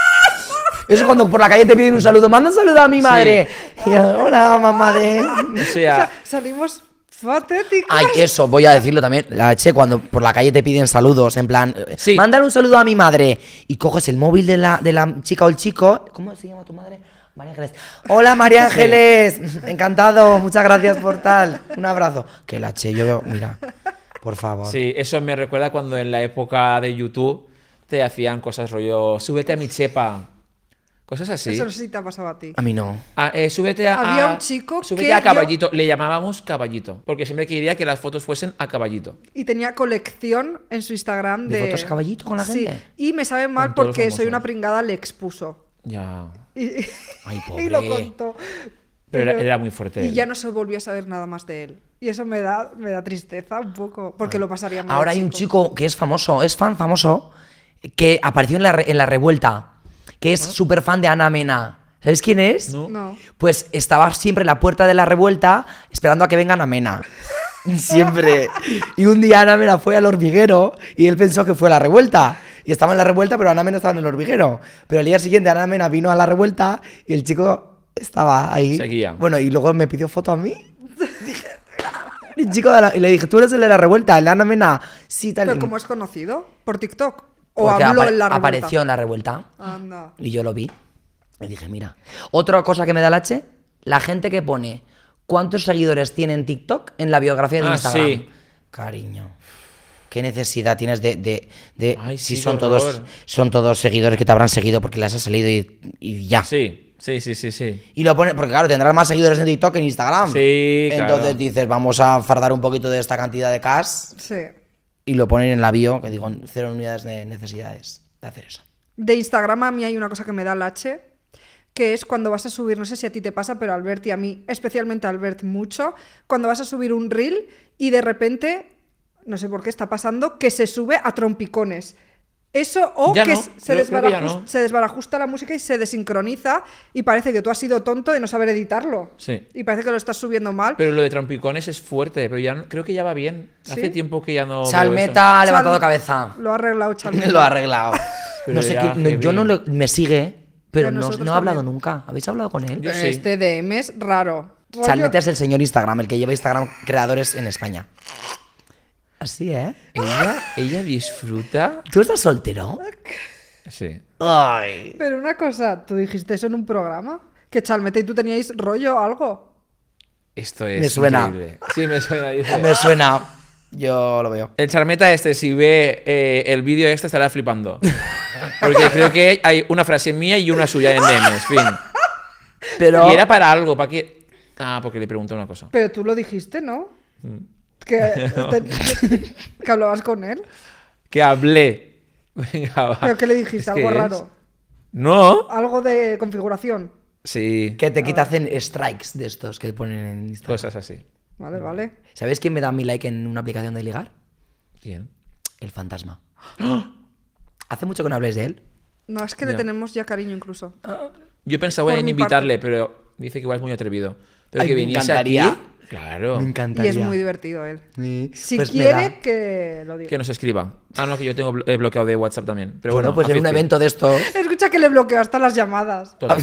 Eso cuando por la calle te piden un saludo. Manda un saludo a mi madre. Y yo, hola, mamá de. O O sea, sea, salimos patéticos. Ay, eso, voy a decirlo también. La che, cuando por la calle te piden saludos, en plan, eh, Sí. mándale un saludo a mi madre. Y coges el móvil de la, de la chica o el chico. ¿Cómo se llama tu madre? María Ángeles. Hola, María Ángeles. Encantado. Muchas gracias por tal. Un abrazo. Que la che, yo veo, mira, por favor. sí, eso me recuerda cuando en la época de YouTube te hacían cosas rollo, súbete a mi chepa. Cosas así. Eso no sé si te ha pasado a ti. A mí no. Ah, eh, súbete a, Había a- un chico súbete que a yo- caballito. Le llamábamos caballito. Porque siempre quería que las fotos fuesen a caballito. Y tenía colección en su Instagram ¿De de... fotos a caballito con la Sí, gente? y me sabe mal Con todos los porque soy famosos. una pringada, le expuso. Ya. Y, Ay, y lo pobre. contó. Pero era, era muy fuerte. Y él. ya no se volvió a saber nada más de él. Y eso me da, me da tristeza un poco, porque lo pasaría mal. Ahora hay un chico que es famoso, es fan famoso, que apareció en la, re- en la revuelta, que es súper fan de Ana Mena. ¿Sabes quién es? No. No. Pues estaba siempre en la puerta de la revuelta esperando a que venga Ana Mena. Siempre. Y un día Ana Mena fue al hormiguero y él pensó que fue a la revuelta. Y estaba en la revuelta, pero Ana Mena estaba en el hormiguero. Pero al día siguiente Ana Mena vino a la revuelta y el chico estaba ahí. Seguía. Bueno, y luego me pidió foto a mí. El chico de la- y le dije, ¿tú eres el de la revuelta? El de Ana Mena. Sí, tal. ¿Pero cómo es conocido? ¿Por TikTok? ¿O Porque habló apare- en la revuelta? apareció en la revuelta. Anda. Y yo lo vi. Y dije, mira. Otra cosa que me da el H, la gente que pone cuántos seguidores tiene en TikTok en la biografía de Ah, Instagram. sí. Cariño. ¿Qué necesidad tienes de, de, de- Ay, si sí, son qué todos, horror. son todos seguidores que te habrán seguido porque les has salido y, y ya? Sí, sí, sí, sí, sí. Y lo pone, porque claro, tendrás más seguidores en TikTok que en Instagram. Sí, claro. Entonces dices, vamos a fardar un poquito de esta cantidad de cash Sí. y lo ponen en la bio, que digo, cero unidades de necesidades de hacer eso. De Instagram a mí hay una cosa que me da el H, que es cuando vas a subir, no sé si a ti te pasa, pero a Albert y a mí, especialmente a Albert mucho, cuando vas a subir un reel y de repente, no sé por qué está pasando, que se sube a trompicones. Eso o Ya que no, s- se, creo- creo que ya desbarajus- no. se desbarajusta la música y se desincroniza y parece que tú has sido tonto de no saber editarlo. Sí. Y parece que lo estás subiendo mal. Pero lo de trompicones es fuerte, pero ya no- creo que ya va bien. Hace ¿Sí? tiempo que ya no. veo Chalmeta ha Chal- levantado cabeza. Lo ha arreglado Chalmeta. Lo ha arreglado. Pero No sé ya, qué- no, yo heavy. no le- me sigue, pero A no, nosotros no he hablado también. nunca. ¿Habéis hablado con él? Yo Pero sí. Este D M es raro. Rollo- Chalmeta es el señor Instagram, el que lleva Instagram creadores en España. Así, ¿eh? Ella, ella disfruta. ¿Tú estás soltero? Sí. Ay. Pero una cosa, ¿tú dijiste eso en un programa? ¿Que Chalmeta y tú teníais rollo o algo? Esto es. Me suena. increíble. Sí, me suena. dice. Me suena. Yo lo veo. El charmeta este, si ve eh, el vídeo este, estará flipando. Porque creo que hay una frase mía y una suya en D Ms. Fin. Pero Y era para algo, ¿para qué? Ah, porque le pregunté una cosa. Pero tú lo dijiste, ¿no? Mm. Que, te- que hablabas con él. Que hablé. Venga, va. ¿Pero qué le dijiste? Es ¿Algo que es- raro? No. ¿Algo de configuración? Sí. que te quitas en strikes de estos que ponen en Instagram. Cosas así. Vale, vale. ¿Sabes quién me da mi like en una aplicación de ligar? Bien. El fantasma. Hace mucho que no hables de él. No, es que le Ya. tenemos ya cariño incluso. Yo pensaba Por en mi invitarle, pero dice que igual es muy atrevido. Pero Ay, que me viniese encantaría. aquí, claro, Me Y encantaría. es muy divertido él. Sí. Si Pues me quiere, da. que lo diga. que nos escriba. Ah, no, que yo tengo blo- eh, bloqueado de WhatsApp también. Pero Bueno, bueno, pues a en un Fizpi. evento de estos. Escucha que le bloqueo hasta las llamadas. Total.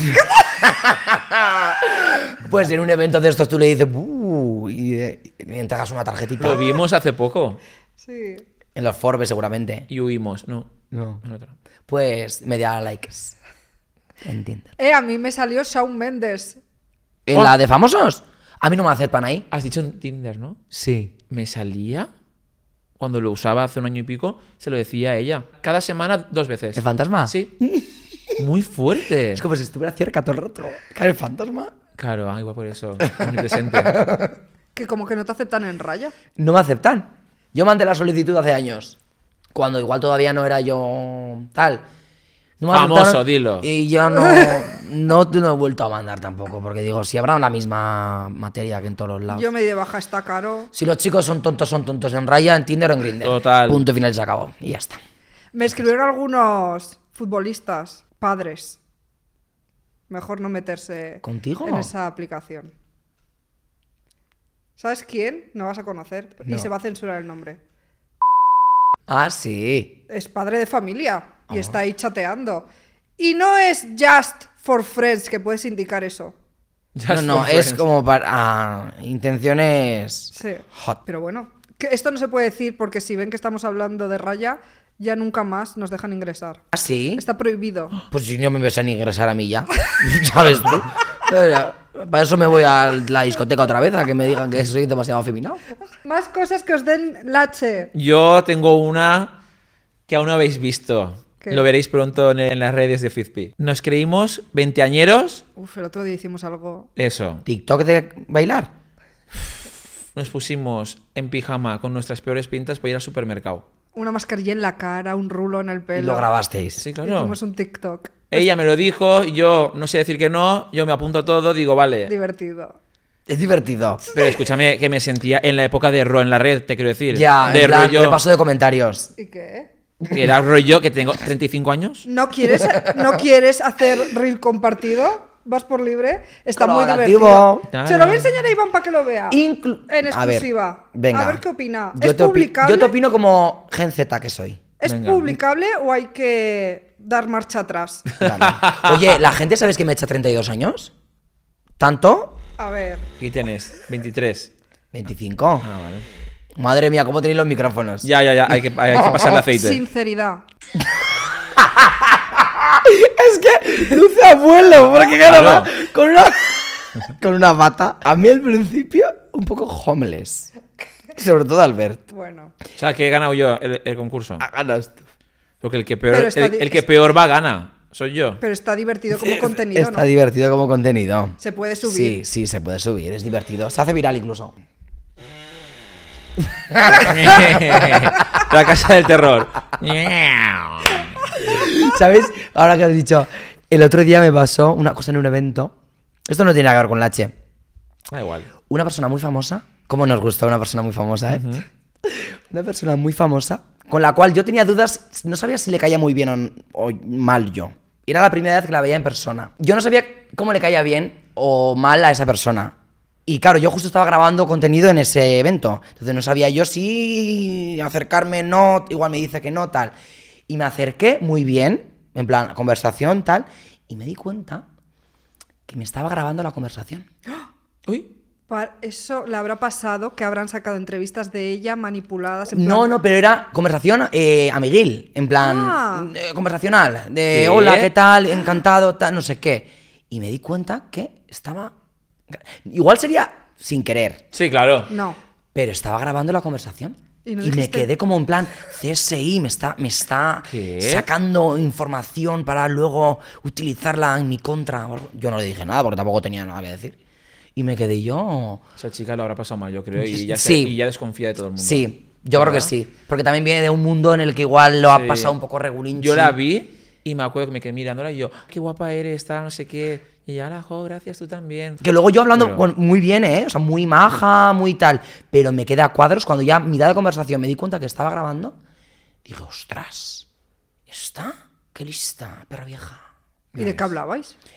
Pues en un evento de estos tú le dices, "Uh", y, eh, y le entregas una tarjetita. Lo vimos hace poco Sí. En los Forbes, seguramente. y huimos. No, No. en otro. Pues me da likes. Entiendo. Eh, a mí me salió Shawn Mendes. ¿En Oh. la de famosos? A mí no me aceptan ahí. Has dicho en Tinder, ¿no? Sí. Me salía cuando lo usaba hace un año y pico, se lo decía a ella. Cada semana, dos veces. ¿El fantasma? Sí. Muy fuerte. Es como si estuviera cerca todo el rato. Claro, el fantasma. Claro, ah, igual por eso. Omnipresente. Que como que no te aceptan en raya. No me aceptan. Yo mandé la solicitud hace años. Cuando igual todavía no era yo tal. No me Famoso, aceptaron, dilo. Y yo no, no, no he vuelto a mandar tampoco. Porque digo, si habrá la misma materia que en todos los lados. Yo me di de baja, está caro. Si los chicos son tontos, son tontos en raya, en Tinder o en Grindr. Total. Punto final, se acabó. Y ya está. Me escribieron algunos futbolistas, padres. Mejor no meterse ¿Contigo? en esa aplicación. ¿Sabes quién? No vas a conocer. Y No. se va a censurar el nombre. Ah, sí. Es padre de familia y está ahí chateando. Y no es just for friends que puedes indicar eso. Just no, no, for es friends. como para ah, intenciones Sí. hot. Pero bueno, que esto no se puede decir porque si ven que estamos hablando de raya, ya nunca más nos dejan ingresar. ¿Ah, sí? Está prohibido. Pues si no me ves a ni ingresar a mí ya. ¿Sabes tú? Pero, para eso me voy a la discoteca otra vez, a que me digan que soy demasiado afeminado. Más cosas que os den lache. Yo tengo una que aún no habéis visto. ¿Qué? Lo veréis pronto en, en las redes de Fizpi. Nos creímos veinteañeros. Uf, el otro día hicimos algo. Eso. ¿TikTok de bailar? Nos pusimos en pijama con nuestras peores pintas para ir al supermercado. Una mascarilla en la cara, un rulo en el Y pelo. lo grabasteis. Sí, Hicimos claro. un TikTok. Ella me lo dijo, yo no sé decir que no, yo me apunto todo, digo, vale. Divertido. Es divertido. Pero escúchame, que me sentía en la época de Ro en la red, te quiero decir. Ya, de en plan, rollo. repaso de comentarios. ¿Y qué? Que era rollo que tengo treinta y cinco años. ¿No quieres, ¿No quieres hacer reel compartido? ¿Vas por libre? Está muy Colaborativo. divertido. Se lo voy a enseñar a Iván para que lo vea. Inclu- En A ver, exclusiva. venga. A ver qué opina. Yo ¿Es te, opi- publicable? yo te opino como Gen Z que soy. ¿Es Venga. publicable o hay que dar marcha atrás? Vale. Oye, ¿la gente sabes que me echa treinta y dos años? ¿Tanto? A ver. ¿Qué tienes? veintitrés. veinticinco. Ah, vale. Madre mía, ¿cómo tenéis los micrófonos? Ya, ya, ya, hay que, hay que pasarle aceite. Sinceridad. Es que luce abuelo, porque claro, Claro. va con una, con una bata. A mí al principio, un poco homeless. Sobre todo Albert. Bueno. O sea, que he ganado yo el, el concurso. Ganas. Porque el que peor, Pero está el, di- el que peor va gana. Soy yo. Pero está divertido como contenido, Está ¿no? divertido como contenido. Se puede Sí, subir. sí, se puede subir, es divertido. Se hace viral incluso. La casa del terror. ¿Sabes? Ahora que has dicho, el otro día me pasó una cosa en un evento. Esto no tiene nada que ver con la H. Da igual. Una persona muy famosa. ¿Cómo nos gusta una persona muy famosa, eh? Una persona muy famosa con la cual yo tenía dudas, no sabía si le caía muy bien o, o mal yo. Era la primera vez que la veía en persona. Yo no sabía cómo le caía bien o mal a esa persona. Y claro, yo justo estaba grabando contenido en ese evento. Entonces no sabía yo si acercarme, no, igual me dice que no, tal. Y me acerqué muy bien, en plan, conversación, tal. Y me di cuenta que me estaba grabando la conversación. Uy. Pa- Eso le habrá pasado que habrán sacado entrevistas de ella manipuladas. En plan- No, no, pero era conversación eh, amiguil, en plan Ah. eh, conversacional, de ¿Qué? hola, ¿qué tal? Encantado, tal, no sé qué. Y me di cuenta que estaba... Igual sería sin querer, Sí, claro. No. pero estaba grabando la conversación. ¿Y Y, no me dijiste? quedé como en plan, C S I me está, me está ¿Qué? sacando información para luego utilizarla en mi contra. o algo. Yo no le dije nada porque tampoco tenía nada que decir. Y me quedé yo... Esa chica lo habrá pasado mal, yo creo. Y ya, se- Sí. y ya desconfía de todo el mundo. Sí, yo creo que ¿Verdad? sí. Porque también viene de un mundo en el que igual lo ha Sí. pasado un poco regulín. Yo la vi y me acuerdo que me quedé mirándola y yo, qué guapa eres, tal, no sé qué. Y ya la jo, gracias, tú también. Que luego yo hablando Pero- bueno, muy bien, ¿eh? O sea, muy maja, muy tal. Pero me quedé a cuadros cuando ya mitad de conversación me di cuenta que estaba grabando. Dije, ostras, ¿está? Qué lista, perra vieja. ¿Y de qué hablabais?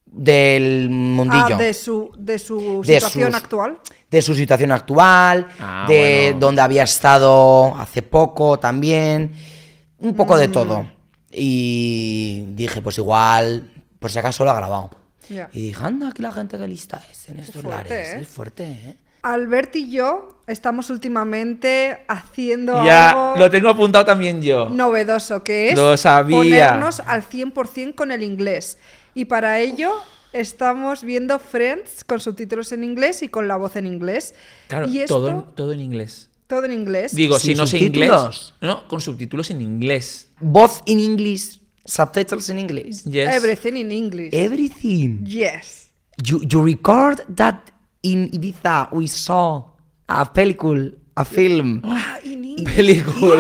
del mundillo. Ah, de su, de su De situación sus- actual. De su situación actual, Ah, de bueno. donde había estado hace poco también, un poco Mm. de todo. Y dije, pues igual, por si acaso lo ha grabado. Ya. Y dije, anda, que la gente que lista es en estos fuerte, lares. ¿eh? Es fuerte, ¿eh? Albert y yo estamos últimamente haciendo Ya, algo lo tengo apuntado también yo. novedoso, que es Lo sabía. ponernos al cien por ciento con el inglés. Y para ello estamos viendo Friends con subtítulos en inglés y con la voz en inglés. Claro, y esto, todo, en, todo en inglés. todo en inglés. Digo, ¿Sin si no sé inglés. subtítulos? No, con subtítulos en inglés. Voz in English, subtitles in English. Yes. Everything in English. Everything. Yes. You, you record that in Ibiza we saw a película, a film. Ah, in English. Película.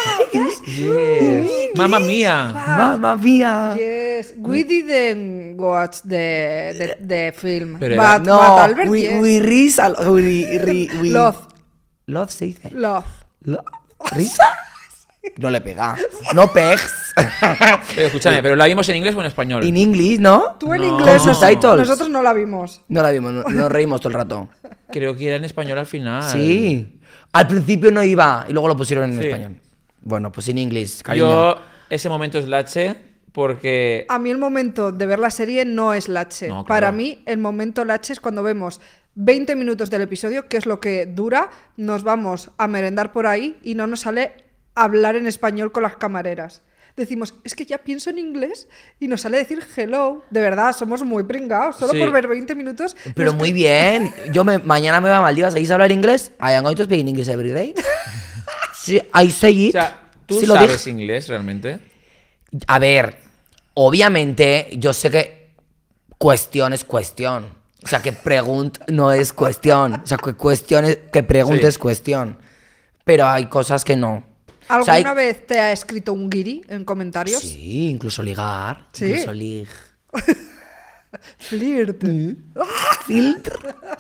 Yes. Mamma mía. Mamma mía. Yes. We didn't watch the, the, the film. Pero but, era- but No, Albert, we, yes. we risa, we, we, we- Love. Love se dice. Love. Lo- ¿Risa? No le pega. No pegs. Pero escúchame, ¿pero la vimos en inglés o en español? In English, ¿no? Tú en No. inglés. Con nos- subtitles. Nosotros no la vimos. No la vimos, no- nos reímos todo el rato. Creo que era en español al final. Sí. Al principio no iba y luego lo pusieron en Sí. español. Bueno, pues in English, cariño. Yo, ese momento es lache porque... A mí el momento de ver la serie no es lache. No, claro. Para mí el momento lache es cuando vemos veinte minutos del episodio, que es lo que dura, nos vamos a merendar por ahí y no nos sale hablar en español con las camareras. Decimos, es que ya pienso en inglés y nos sale decir hello. De verdad, somos muy pringados. Solo Sí. por ver veinte minutos. Pero nos- muy bien. Yo me, mañana me va a Maldivas. ¿Seguís a hablar inglés? I am going to speak in English every day. Sí, I say O it. sea, ¿tú Sí lo sabes dije. inglés realmente? A ver, obviamente, yo sé que cuestión es cuestión. O sea, que pregunt no es cuestión. O sea, que cuestión es, que pregunte Sí. es cuestión. Pero hay cosas que no. O ¿Alguna sea, hay- vez te ha escrito un guiri en comentarios? Sí, incluso ligar. ¿Sí? Incluso lig. Flirt. Filtro.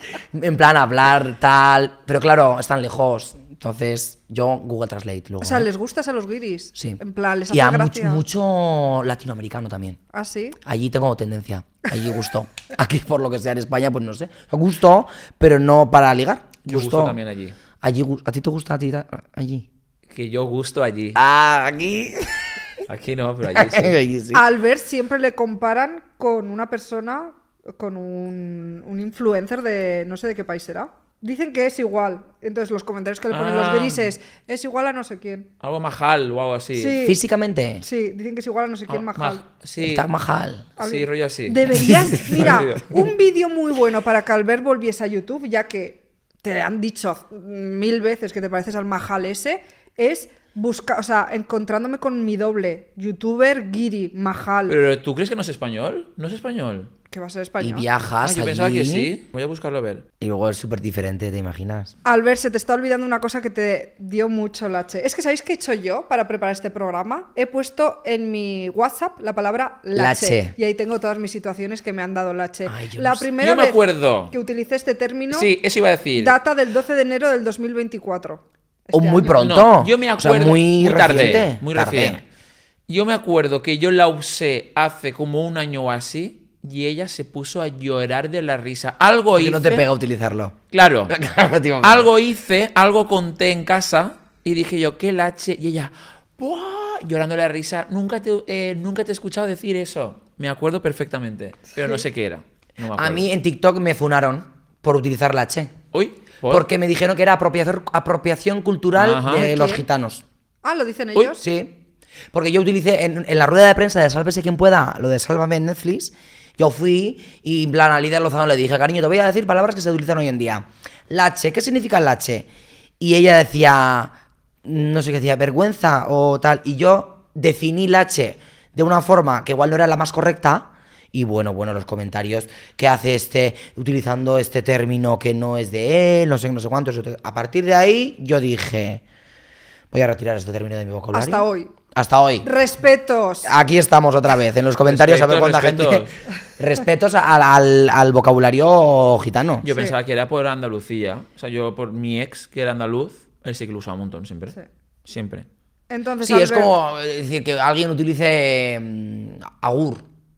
En plan, hablar, tal. Pero claro, están lejos. Entonces, yo Google Translate luego. O sea, ¿eh? ¿les gustas a los guiris? Sí. En plan, les hace Y a mucho, gracia. mucho latinoamericano también. ¿Ah, sí? Allí tengo tendencia. Allí gustó. Aquí, por lo que sea en España, pues no sé. Gustó, pero no para ligar. Yo gusto también allí. Allí gu- ¿A ti te gusta a ti ta- allí? Que yo gusto allí. Ah, aquí. Aquí no, pero allí sí. Allí sí. A Albert siempre le comparan con una persona, con un, un influencer de no sé de qué país será. Dicen que es igual. Entonces los comentarios que le ponen los Ah. guiris es, es igual a no sé quién. Algo majal o algo así. Sí. Físicamente. Sí, dicen que es igual a no sé quién, Ah, Majal. maj- Sí. Está majal. Sí, rollo así. Deberías, mira, un vídeo muy bueno para que Albert volviese a YouTube, ya que te han dicho mil veces que te pareces al Mahal ese, es buscar, o sea, encontrándome con mi doble, youtuber Giri Mahal, ¿Pero tú crees que no es español? ¿No es español? que va a ser Y español. Ah, viajas yo pensaba allí, que sí. Voy a buscarlo a ver. Y luego es súper diferente, ¿te imaginas? Albert, se te está olvidando una cosa que te dio mucho lache. Es que ¿sabéis qué he hecho yo para preparar este programa? He puesto en mi WhatsApp la palabra lache. Lache. Y ahí tengo todas mis situaciones que me han dado lache. Ay, yo la no sé. primera Yo me vez acuerdo. que utilicé este término Sí, eso iba a decir. data del doce de enero del dos mil veinticuatro. O Este muy año. pronto. No, yo me O sea, acuerdo. muy tarde. reciente. Muy Tarde. reciente. Yo me acuerdo que yo la usé hace como un año o así y ella se puso a llorar de la risa. Algo Porque hice. no te pega utilizarlo. Claro. Claro, tío. Algo hice, algo conté en casa y dije yo, qué lache. Y ella, ¡buah! Llorando de la risa. Nunca te, eh, nunca te he escuchado decir eso. Me acuerdo perfectamente, pero no sé qué era. No me A acuerdo. mí en TikTok me funaron por utilizar la che. Uy, ¿por? Porque me dijeron que era apropiación, apropiación cultural Ajá. de ¿De los qué? gitanos. Ah, ¿lo dicen Uy, ellos? Sí. Porque yo utilicé en, en la rueda de prensa de Sálvese quien pueda, lo de Sálvame en Netflix, yo fui y en plan a Lidia Lozano le dije, cariño, te voy a decir palabras que se utilizan hoy en día. Lache, ¿qué significa lache? Y ella decía, no sé qué decía, vergüenza o tal. Y yo definí lache de una forma que igual no era la más correcta. Y bueno, bueno, los comentarios que hace este, utilizando este término que no es de él, no sé, no sé cuántos. A partir de ahí, yo dije, voy a retirar este término de mi vocabulario. Hasta hoy. Hasta hoy. Respetos. Aquí estamos otra vez, en los comentarios a ver Respetos, cuánta respetos. gente. Respetos al, al- al vocabulario gitano. Yo Sí. pensaba que era por Andalucía. O sea, yo por mi ex, que era andaluz, él sí que lo usaba un montón siempre. Sí. Siempre. Entonces, Sí, es Albert, como decir que alguien utilice mm, agur.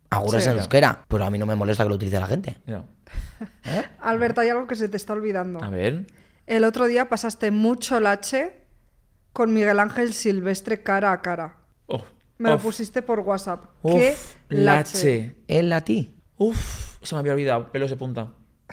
Agur es Sí. en euskera, pero a mí no me molesta que lo utilice la gente. No. Alberto, hay algo que se te está olvidando. A ver. El otro día pasaste mucho lache con Miguel Ángel Silvestre cara a cara. Oh, Me lo uf, pusiste por WhatsApp. uf, ¡Qué lache! lache. Él a ti. Uf, se me había olvidado, pelos de punta. O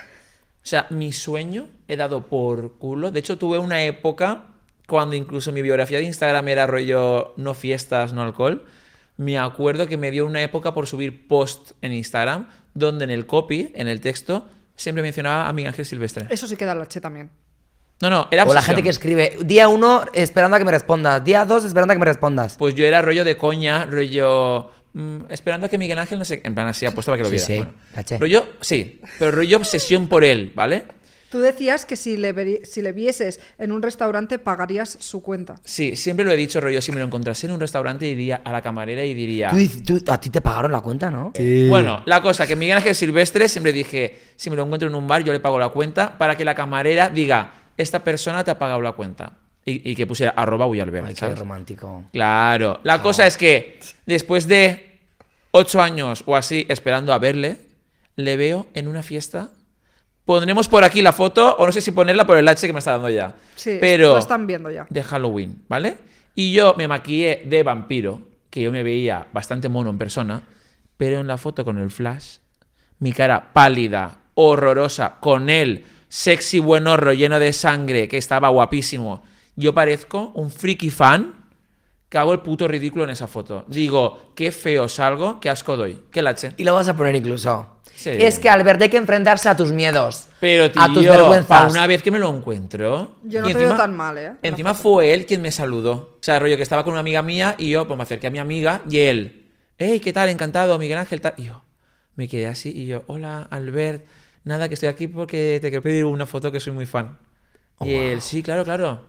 sea, mi sueño he dado por culo. De hecho, tuve una época cuando incluso mi biografía de Instagram era rollo no fiestas, no alcohol. Me acuerdo que me dio una época por subir post en Instagram donde en el copy, en el texto, siempre mencionaba a Miguel Ángel Silvestre. Eso sí que da lache también. No, no, era O la obsesión. gente que escribe, día uno esperando a que me respondas, día dos esperando a que me respondas. Pues yo era rollo de coña, rollo... mm, esperando a que Miguel Ángel no sé... En plan así, apuesto para que lo Sí, viera. sí, Bueno, caché. rollo, sí, pero rollo obsesión por él, ¿vale? Tú decías que si le, veri- si le vieses en un restaurante pagarías su cuenta. Sí, siempre lo he dicho, rollo, si me lo encontrase en un restaurante iría a la camarera y diría... Tú dices- tú- a ti te pagaron la cuenta, ¿no? Bueno, la cosa, que Miguel Ángel Silvestre siempre dije, si me lo encuentro en un bar, yo le pago la cuenta para que la camarera diga, esta persona te ha pagado la cuenta. Y, y que pusiera arroba Uyalbert, Ay, qué ¿sabes? romántico. Claro. La cosa es que después de ocho años o así esperando a verle, le veo en una fiesta. Pondremos por aquí la foto, o no sé si ponerla por el H que me está dando ya. Sí, pero lo están viendo ya. de Halloween, ¿vale? Y yo me maquillé de vampiro, que yo me veía bastante mono en persona, pero en la foto con el flash, mi cara pálida, horrorosa, con él, sexy buen horro, lleno de sangre, que estaba guapísimo. Yo parezco un friki fan que hago el puto ridículo en esa foto. Digo, qué feo salgo, qué asco doy, qué lache. Y lo vas a poner incluso. Sí. Es que Albert hay que enfrentarse a tus miedos. Pero, tío, a tus para vergüenzas. una vez que me lo encuentro... Yo no y te veo tan mal, ¿eh? Encima fue él quien me saludó. O sea, rollo que estaba con una amiga mía y yo pues me acerqué a mi amiga y él, hey, ¿qué tal? Encantado, Miguel Ángel, tal. Y yo me quedé así y yo, hola, Albert, nada, que estoy aquí porque te quiero pedir una foto que soy muy fan. Oh, y wow. él, sí, claro, claro.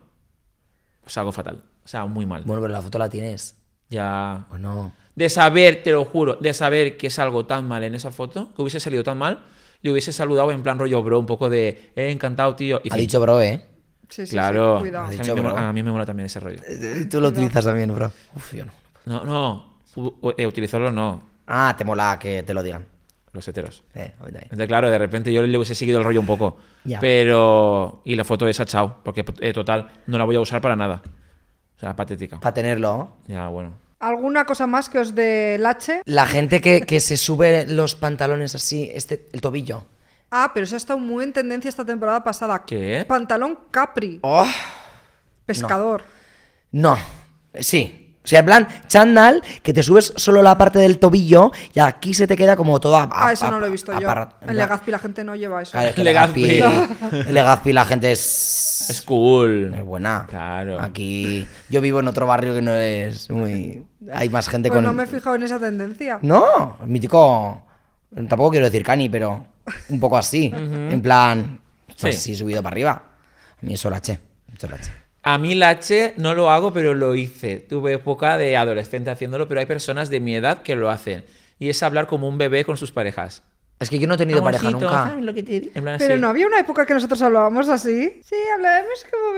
Pues algo fatal. O sea, muy mal. Bueno, pero la foto la tienes. Ya... ¿O no? De saber, te lo juro, de saber que es algo tan mal en esa foto, que hubiese salido tan mal, le hubiese saludado en plan rollo bro, un poco de, eh, encantado, tío. Y Ha fin. dicho bro, ¿eh? Sí, sí, Claro. sí, cuidado. A mí dicho, me mola- bro. a mí me mola también ese rollo. Tú lo utilizas también, bro. Uf, yo no. No, no, u- eh, utilizarlo no, Ah, te mola que te lo digan. los heteros. Eh, a mí también. Entonces, claro, de repente yo le hubiese seguido el rollo un poco. Ya. Pero. Y la foto esa, chao. Porque, eh, total, no la voy a usar para nada. O sea, patética. Para tenerlo. Ya, bueno. ¿Alguna cosa más que os dé lache? La gente que, que se sube los pantalones así, este, el tobillo. Ah, pero eso ha estado muy en tendencia esta temporada pasada. ¿Qué? Pantalón Capri. Oh, Pescador. no, sí. O sea, en plan, chándal, que te subes solo la parte del tobillo y aquí se te queda como toda. Ah, eso no lo he visto yo. aparra- En Legazpi la gente no lleva eso. Claro, es que Legazpi. Legazpi, en Legazpi la gente es, Es cool. es buena. Claro. Aquí yo vivo en otro barrio que no es muy. Hay más gente Pues con. no me he fijado en esa tendencia. No, mítico. Tampoco quiero decir cani, pero un poco así. En plan, pues Sí. sí, subido para arriba. A mí eso la eché. Eso la eché. A mí la H no lo hago, pero lo hice. Tuve época de adolescente haciéndolo, pero hay personas de mi edad que lo hacen. Y es hablar como un bebé con sus parejas. Es que yo no he tenido pareja Amorcito, nunca. ¿sabes lo que te- en plan Pero así. no había una época que nosotros hablábamos así. Sí, hablábamos como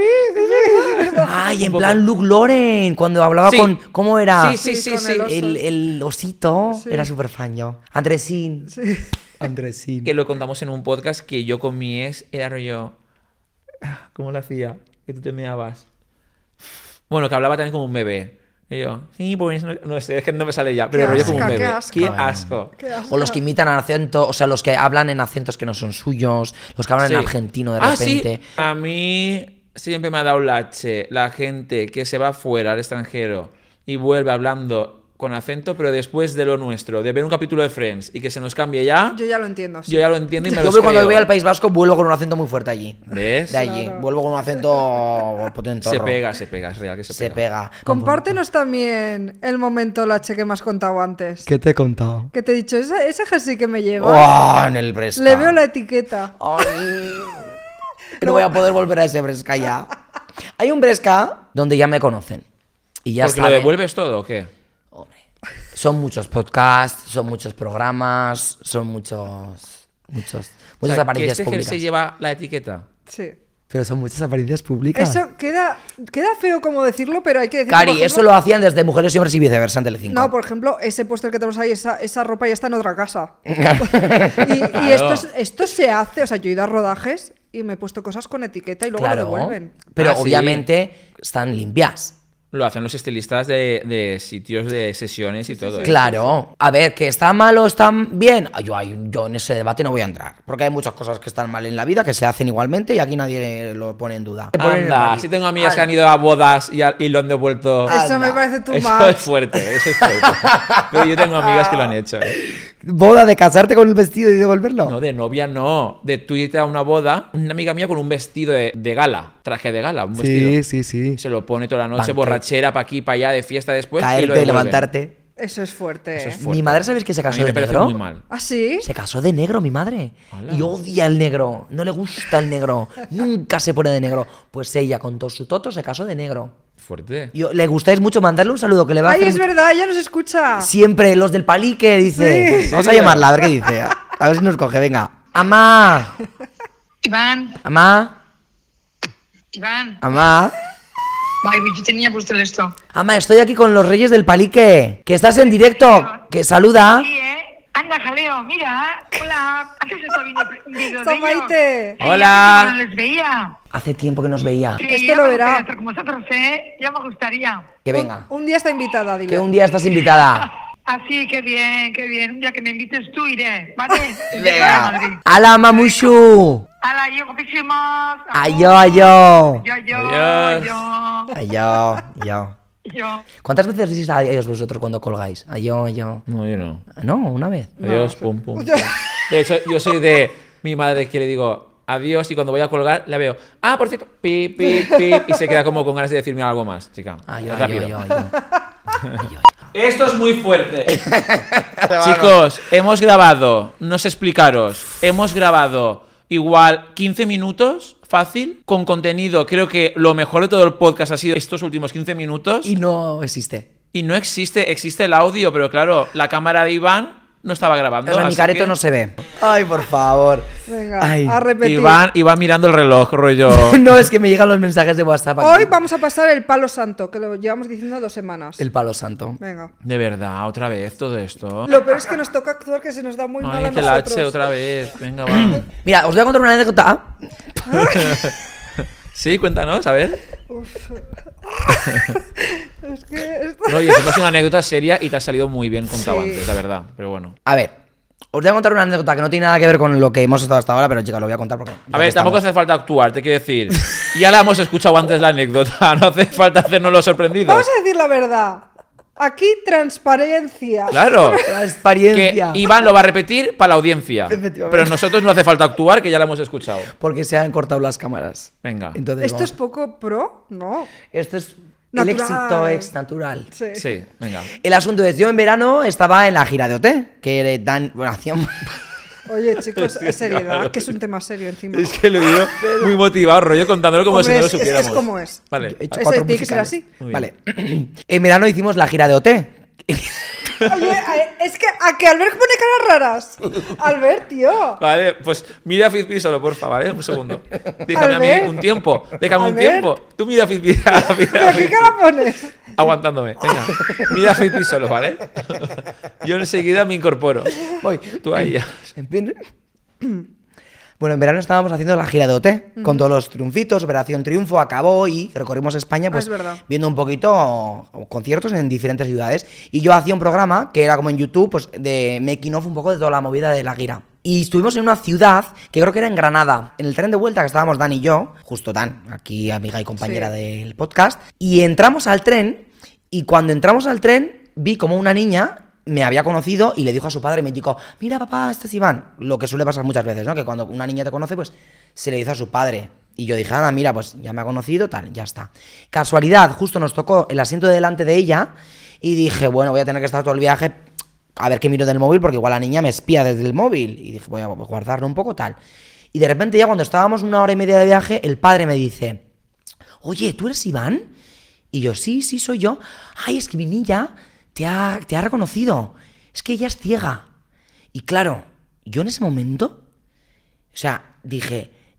bebé. Ay, en plan Luke Loren, cuando hablaba Sí. con. ¿Cómo era? Sí, sí, Sí, sí, con sí. el oso. El, el osito. Sí. Era súper fan yo. Andresín. Sí. Andresín. Que lo contamos en un podcast que yo con mi ex era rollo. ah, ¿Cómo lo hacía? Que tú te meabas. Bueno, que hablaba también como un bebé. Y yo, sí, pues no, no sé, es que no me sale ya, pero Qué rollo como un asca, bebé. qué asco. Qué asco. Qué asco. O los que imitan acento, o sea, los que hablan en acentos que no son suyos, los que hablan Sí. en argentino de Ah, repente. sí. A mí siempre me ha dado la H la gente que se va fuera al extranjero y vuelve hablando con acento, pero después de lo nuestro, de ver un capítulo de Friends y que se nos cambie ya, Yo ya lo entiendo. sí. yo ya lo entiendo y me Yo lo voy cuando creo. voy al País Vasco vuelvo con un acento muy fuerte allí. ¿Ves? De allí. Claro. Vuelvo con un acento potente. Se pega, se pega, es real que se, Se pega. pega. Compártenos también el momento lache que me has contado antes. ¿Qué te he contado? Que te he dicho, ese, ese jersey que me lleva. ¡Oh! En el Bresca. Le veo la etiqueta. Ay, que no voy a poder volver a ese Bresca ya. Hay un Bresca donde ya me conocen. Y ya ¿Porque lo saben- devuelves todo o qué? Hombre, son muchos podcasts, son muchos programas, son muchos. Muchos. O Muchas sea, que apariciones este públicas. jersey lleva la etiqueta. Sí. Pero son muchas apariencias públicas. Eso queda, queda feo como decirlo, pero hay que decir. que, Cari, por ejemplo- eso lo hacían desde Mujeres y Hombres y viceversa en Telecinco. No, por ejemplo, ese póster que tenemos ahí, esa, esa ropa ya está en otra casa. y y Claro. esto, es- esto se hace, o sea, yo he ido a rodajes y me he puesto cosas con etiqueta y luego claro, lo devuelven. pero Ah, sí. obviamente están limpias. Lo hacen los estilistas de, de sitios de sesiones y todo. ¿eh? Claro. A ver, que está mal o están bien. Ah, Yo, ay, yo en ese debate no voy a entrar. Porque hay muchas cosas que están mal en la vida que se hacen igualmente y aquí nadie lo pone en duda. Anda, si tengo amigas que han ido a bodas y, a- y lo han devuelto. Eso me Anda. parece too Eso much. es fuerte, eso es fuerte. Pero yo tengo amigas que lo han hecho. ¿eh? Boda de casarte con el vestido y devolverlo. No, de novia no. De tú irte a una boda, una amiga mía con un vestido de, de gala, traje de gala, un vestido. sí, sí. Se lo pone toda la noche, Banquete. borrachera, pa' aquí, pa' allá, de fiesta después. y lo Caerte, devuelven. levantarte. Eso es fuerte. Eso es ¿eh? fuerte. Mi madre, ¿sabes que se A casó mí me de parece negro? muy mal. ¿Ah, sí? Se casó de negro, mi madre. Hola. Y odia el negro. No le gusta el negro. Nunca se pone de negro. Pues ella, con todo su toto, se casó de negro. Fuerte. Yo, le gustáis mucho mandarle un saludo que le va a Ay, hacer es mucho- verdad, ella nos escucha. Siempre los del palique, dice. Sí. Vamos a llamarla, a ver qué dice. A ver si nos coge, venga. Amá, Iván, amá, Iván. amá. Ay, yo tenía puesto esto. Amá, estoy aquí con los reyes del palique. Que estás en directo. Que saluda. Sí, ¿eh? Anda, jaleo, mira. Hola. Haces eso vídeo un vídeo de Samaite. ellos. Hola. Ay, no les veía. Hace tiempo que nos veía. Sí, Esto ya lo me verá. gustaría estar con vosotros, ¿eh? Ya me gustaría. Que venga. Un día está invitada, dile. Que un día estás invitada. Así, qué bien, qué bien. Un día que me invites tú iré, ¿vale? Venga. Madrid. ¡Hala, mamushu! Hala, yo, guapísimos. Ayo, ayo. Yo, yo, Adiós. yo, Ayo, yo. yo. ¿Cuántas veces decís adiós vosotros cuando colgáis? Ayo, ayo. No, yo no. No, una vez. Adiós, pum, pum. pum. De hecho, yo soy de mi madre que le digo adiós y cuando voy a colgar la veo. Ah, por cierto, pi, pi, pi. Y se queda como con ganas de decirme algo más, chica. Ayo, ayo, Rápido. ayo, ayo. Ayo. Esto es muy fuerte. Chicos, hemos grabado, no sé explicaros, hemos grabado igual quince minutos, fácil, con contenido. Creo que lo mejor de todo el podcast ha sido estos últimos quince minutos. Y no existe. Y no existe, existe el audio, pero claro, la cámara de Iván no estaba grabando. El así careto que no se ve. Ay, por favor. Venga, Ay. a repetir. Iván, Iván mirando el reloj, rollo. No, es que me llegan los mensajes de WhatsApp. aquí. Hoy vamos a pasar el palo santo, que lo llevamos diciendo dos semanas. El palo santo. Venga. De verdad, otra vez todo esto. Lo peor es que nos toca actuar, que se nos da muy mal Ay, a que la H nosotros. otra vez. Venga, va. Mira, os voy a contar una anécdota. Sí, cuéntanos, a ver. Es que esto- No, oye, esto es una anécdota seria y te ha salido muy bien contado Sí. antes, la verdad. Pero bueno. A ver, os voy a contar una anécdota que no tiene nada que ver con lo que hemos estado hasta ahora, pero chicas, lo voy a contar porque. A ver, tampoco hace falta actuar, te quiero decir. Ya la hemos escuchado antes la anécdota, no hace falta hacernos los sorprendidos. Vamos a decir la verdad. Aquí, transparencia. Claro. La Que experiencia. Iván lo va a repetir para la audiencia. Efectivamente. Pero nosotros no hace falta actuar, que ya la hemos escuchado. Porque se han cortado las cámaras. Venga. Entonces, ¿Esto vamos. es poco pro? No. Esto es Natural. el éxito ex natural. Sí. Sí, venga. El asunto es, yo en verano estaba en la gira de O T, que dan, bueno, hacían... Oye, chicos, seriedad, que es un tema serio encima. Es que lo digo muy motivado, rollo contándolo como Hombre, si no lo es- es- supiéramos. es como es. Vale. He hecho Eso cuatro tiene que ser musicales. así. Muy Vale. En verano hicimos la gira de O T. Oye, a- es que a que Albert pone caras raras. Albert, tío. Vale, pues mira a Fizpi solo, porfa, ¿vale? Un segundo. Déjame a mí Albert. un tiempo. Déjame un Albert. tiempo. Tú mira a Fizpi. a- mira a ¿Pero qué Fizpi. cara pones? Aguantándome. Venga. Mira a Fizpi solo, ¿vale? Yo enseguida me incorporo. Voy. Tú ahí ya. ¿Entiendes? Bueno, en verano estábamos haciendo la gira de O T, con todos los triunfitos, Operación Triunfo acabó y recorrimos España pues es verdad. viendo un poquito conciertos en diferentes ciudades. Y yo hacía un programa que era como en YouTube, pues de making of un poco de toda la movida de la gira. Y estuvimos en una ciudad que creo que era en Granada, en el tren de vuelta que estábamos Dan y yo, justo Dan, aquí amiga y compañera Sí. del podcast, y entramos al tren y cuando entramos al tren vi como una niña me había conocido y le dijo a su padre, me dijo, mira papá, este es Iván. Lo que suele pasar muchas veces, ¿no? Que cuando una niña te conoce, pues se le dice a su padre. Y yo dije, ah, mira, pues ya me ha conocido, tal, ya está. Casualidad, justo nos tocó el asiento de delante de ella y dije, bueno, voy a tener que estar todo el viaje a ver qué miro del móvil porque igual la niña me espía desde el móvil. Y dije, voy a guardarlo un poco, tal. Y de repente ya cuando estábamos una hora y media de viaje, el padre me dice, oye, ¿tú eres Iván? Y yo, sí, sí, soy yo. Ay, es que mi niña te ha, te ha reconocido. Es que ella es ciega. Y claro, yo en ese momento, o sea, dije,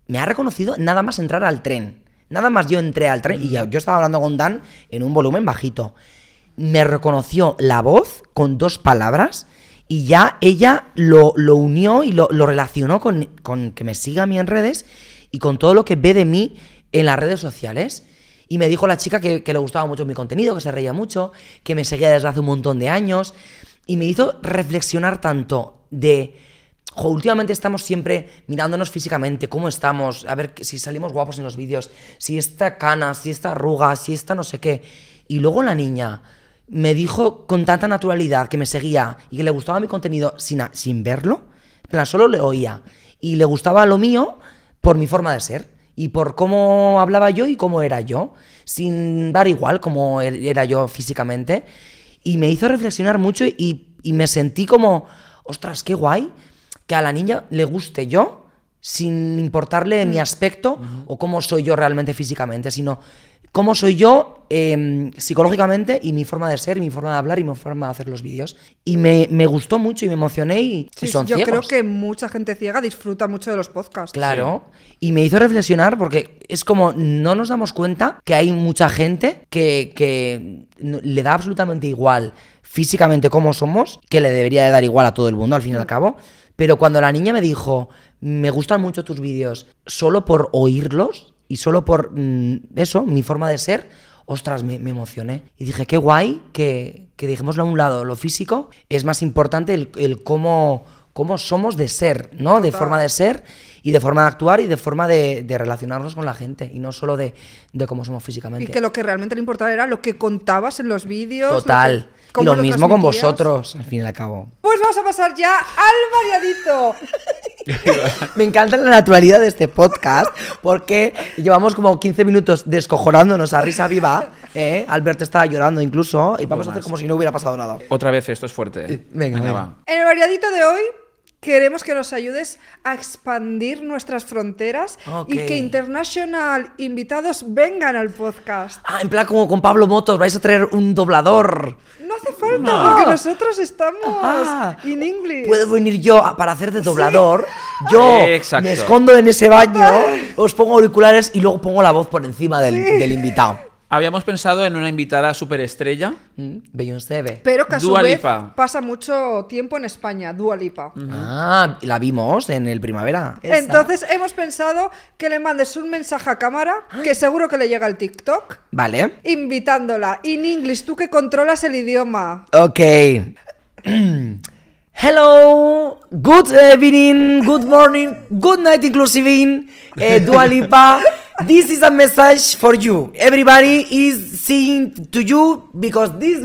me ha reconocido nada más entrar al tren. Nada más yo entré al tren y yo, yo estaba hablando con Dan en un volumen bajito. Me reconoció la voz con dos palabras y ya ella lo, lo unió y lo, lo relacionó con, con que me siga a mí en redes y con todo lo que ve de mí en las redes sociales. Y me dijo la chica que, que le gustaba mucho mi contenido, que se reía mucho, que me seguía desde hace un montón de años. Y me hizo reflexionar tanto de... Jo, últimamente estamos siempre mirándonos físicamente, cómo estamos, a ver si salimos guapos en los vídeos, si esta cana, si esta arruga, si esta no sé qué. Y luego la niña me dijo con tanta naturalidad que me seguía y que le gustaba mi contenido sin, a- sin verlo, en plan, solo le oía. Y le gustaba lo mío por mi forma de ser y por cómo hablaba yo y cómo era yo, sin dar igual cómo er- era yo físicamente. Y me hizo reflexionar mucho y, y me sentí como, ostras, qué guay que a la niña le guste yo, sin importarle mi aspecto o cómo soy yo realmente físicamente, sino cómo soy yo eh, psicológicamente y mi forma de ser, y mi forma de hablar y mi forma de hacer los vídeos. Y me, me gustó mucho y me emocioné y, Sí, y son yo ciegos. creo que mucha gente ciega disfruta mucho de los podcasts. Claro. Y me hizo reflexionar porque es como no nos damos cuenta que hay mucha gente que, que no- le da absolutamente igual físicamente cómo somos, que le debería de dar igual a todo el mundo al fin y al cabo. Pero cuando la niña me dijo, me gustan mucho tus vídeos, solo por oírlos y solo por mm, eso, mi forma de ser, ostras, me, me emocioné. Y dije, qué guay que, que dejémoslo a un lado. Lo físico es más importante el, el cómo, cómo somos de ser, ¿no? De Total. forma de ser y de forma de actuar y de forma de, de relacionarnos con la gente. Y no solo de, de cómo somos físicamente. Y que lo que realmente le importaba era lo que contabas en los vídeos. lo Total. que- Y cómo lo mismo con transmitías. vosotros, al fin y al cabo. Pues vamos a pasar ya al variadito. Me encanta la naturalidad de este podcast porque llevamos como quince minutos descojonándonos a risa viva. ¿eh? Albert estaba llorando incluso y vamos a hacer como si no hubiera pasado nada. Otra vez, esto es fuerte. ¿eh? Venga, venga. va. En el variadito de hoy queremos que nos ayudes a expandir nuestras fronteras Ok. y que international invitados vengan al podcast. Ah, en plan como con Pablo Motos, vais a traer un doblador. No hace falta, porque nosotros estamos Ah. in English. Puedo venir yo a- para hacer de doblador. Yo Exacto. me escondo en ese baño, os pongo auriculares y luego pongo la voz por encima del, del invitado. Habíamos pensado en una invitada superestrella. Mm, Beyoncé. ve. Pero que a su Dua vez Lipa. pasa mucho tiempo en España, Dua Lipa. Ah, la vimos en el primavera. Esa. Entonces hemos pensado que le mandes un mensaje a cámara, que seguro que le llega al TikTok, Vale. invitándola in English, tú que controlas el idioma. Ok. Hello, good evening, good morning, good night inclusive, uh, Dua Lipa. This is a message for you. Everybody is saying to you because this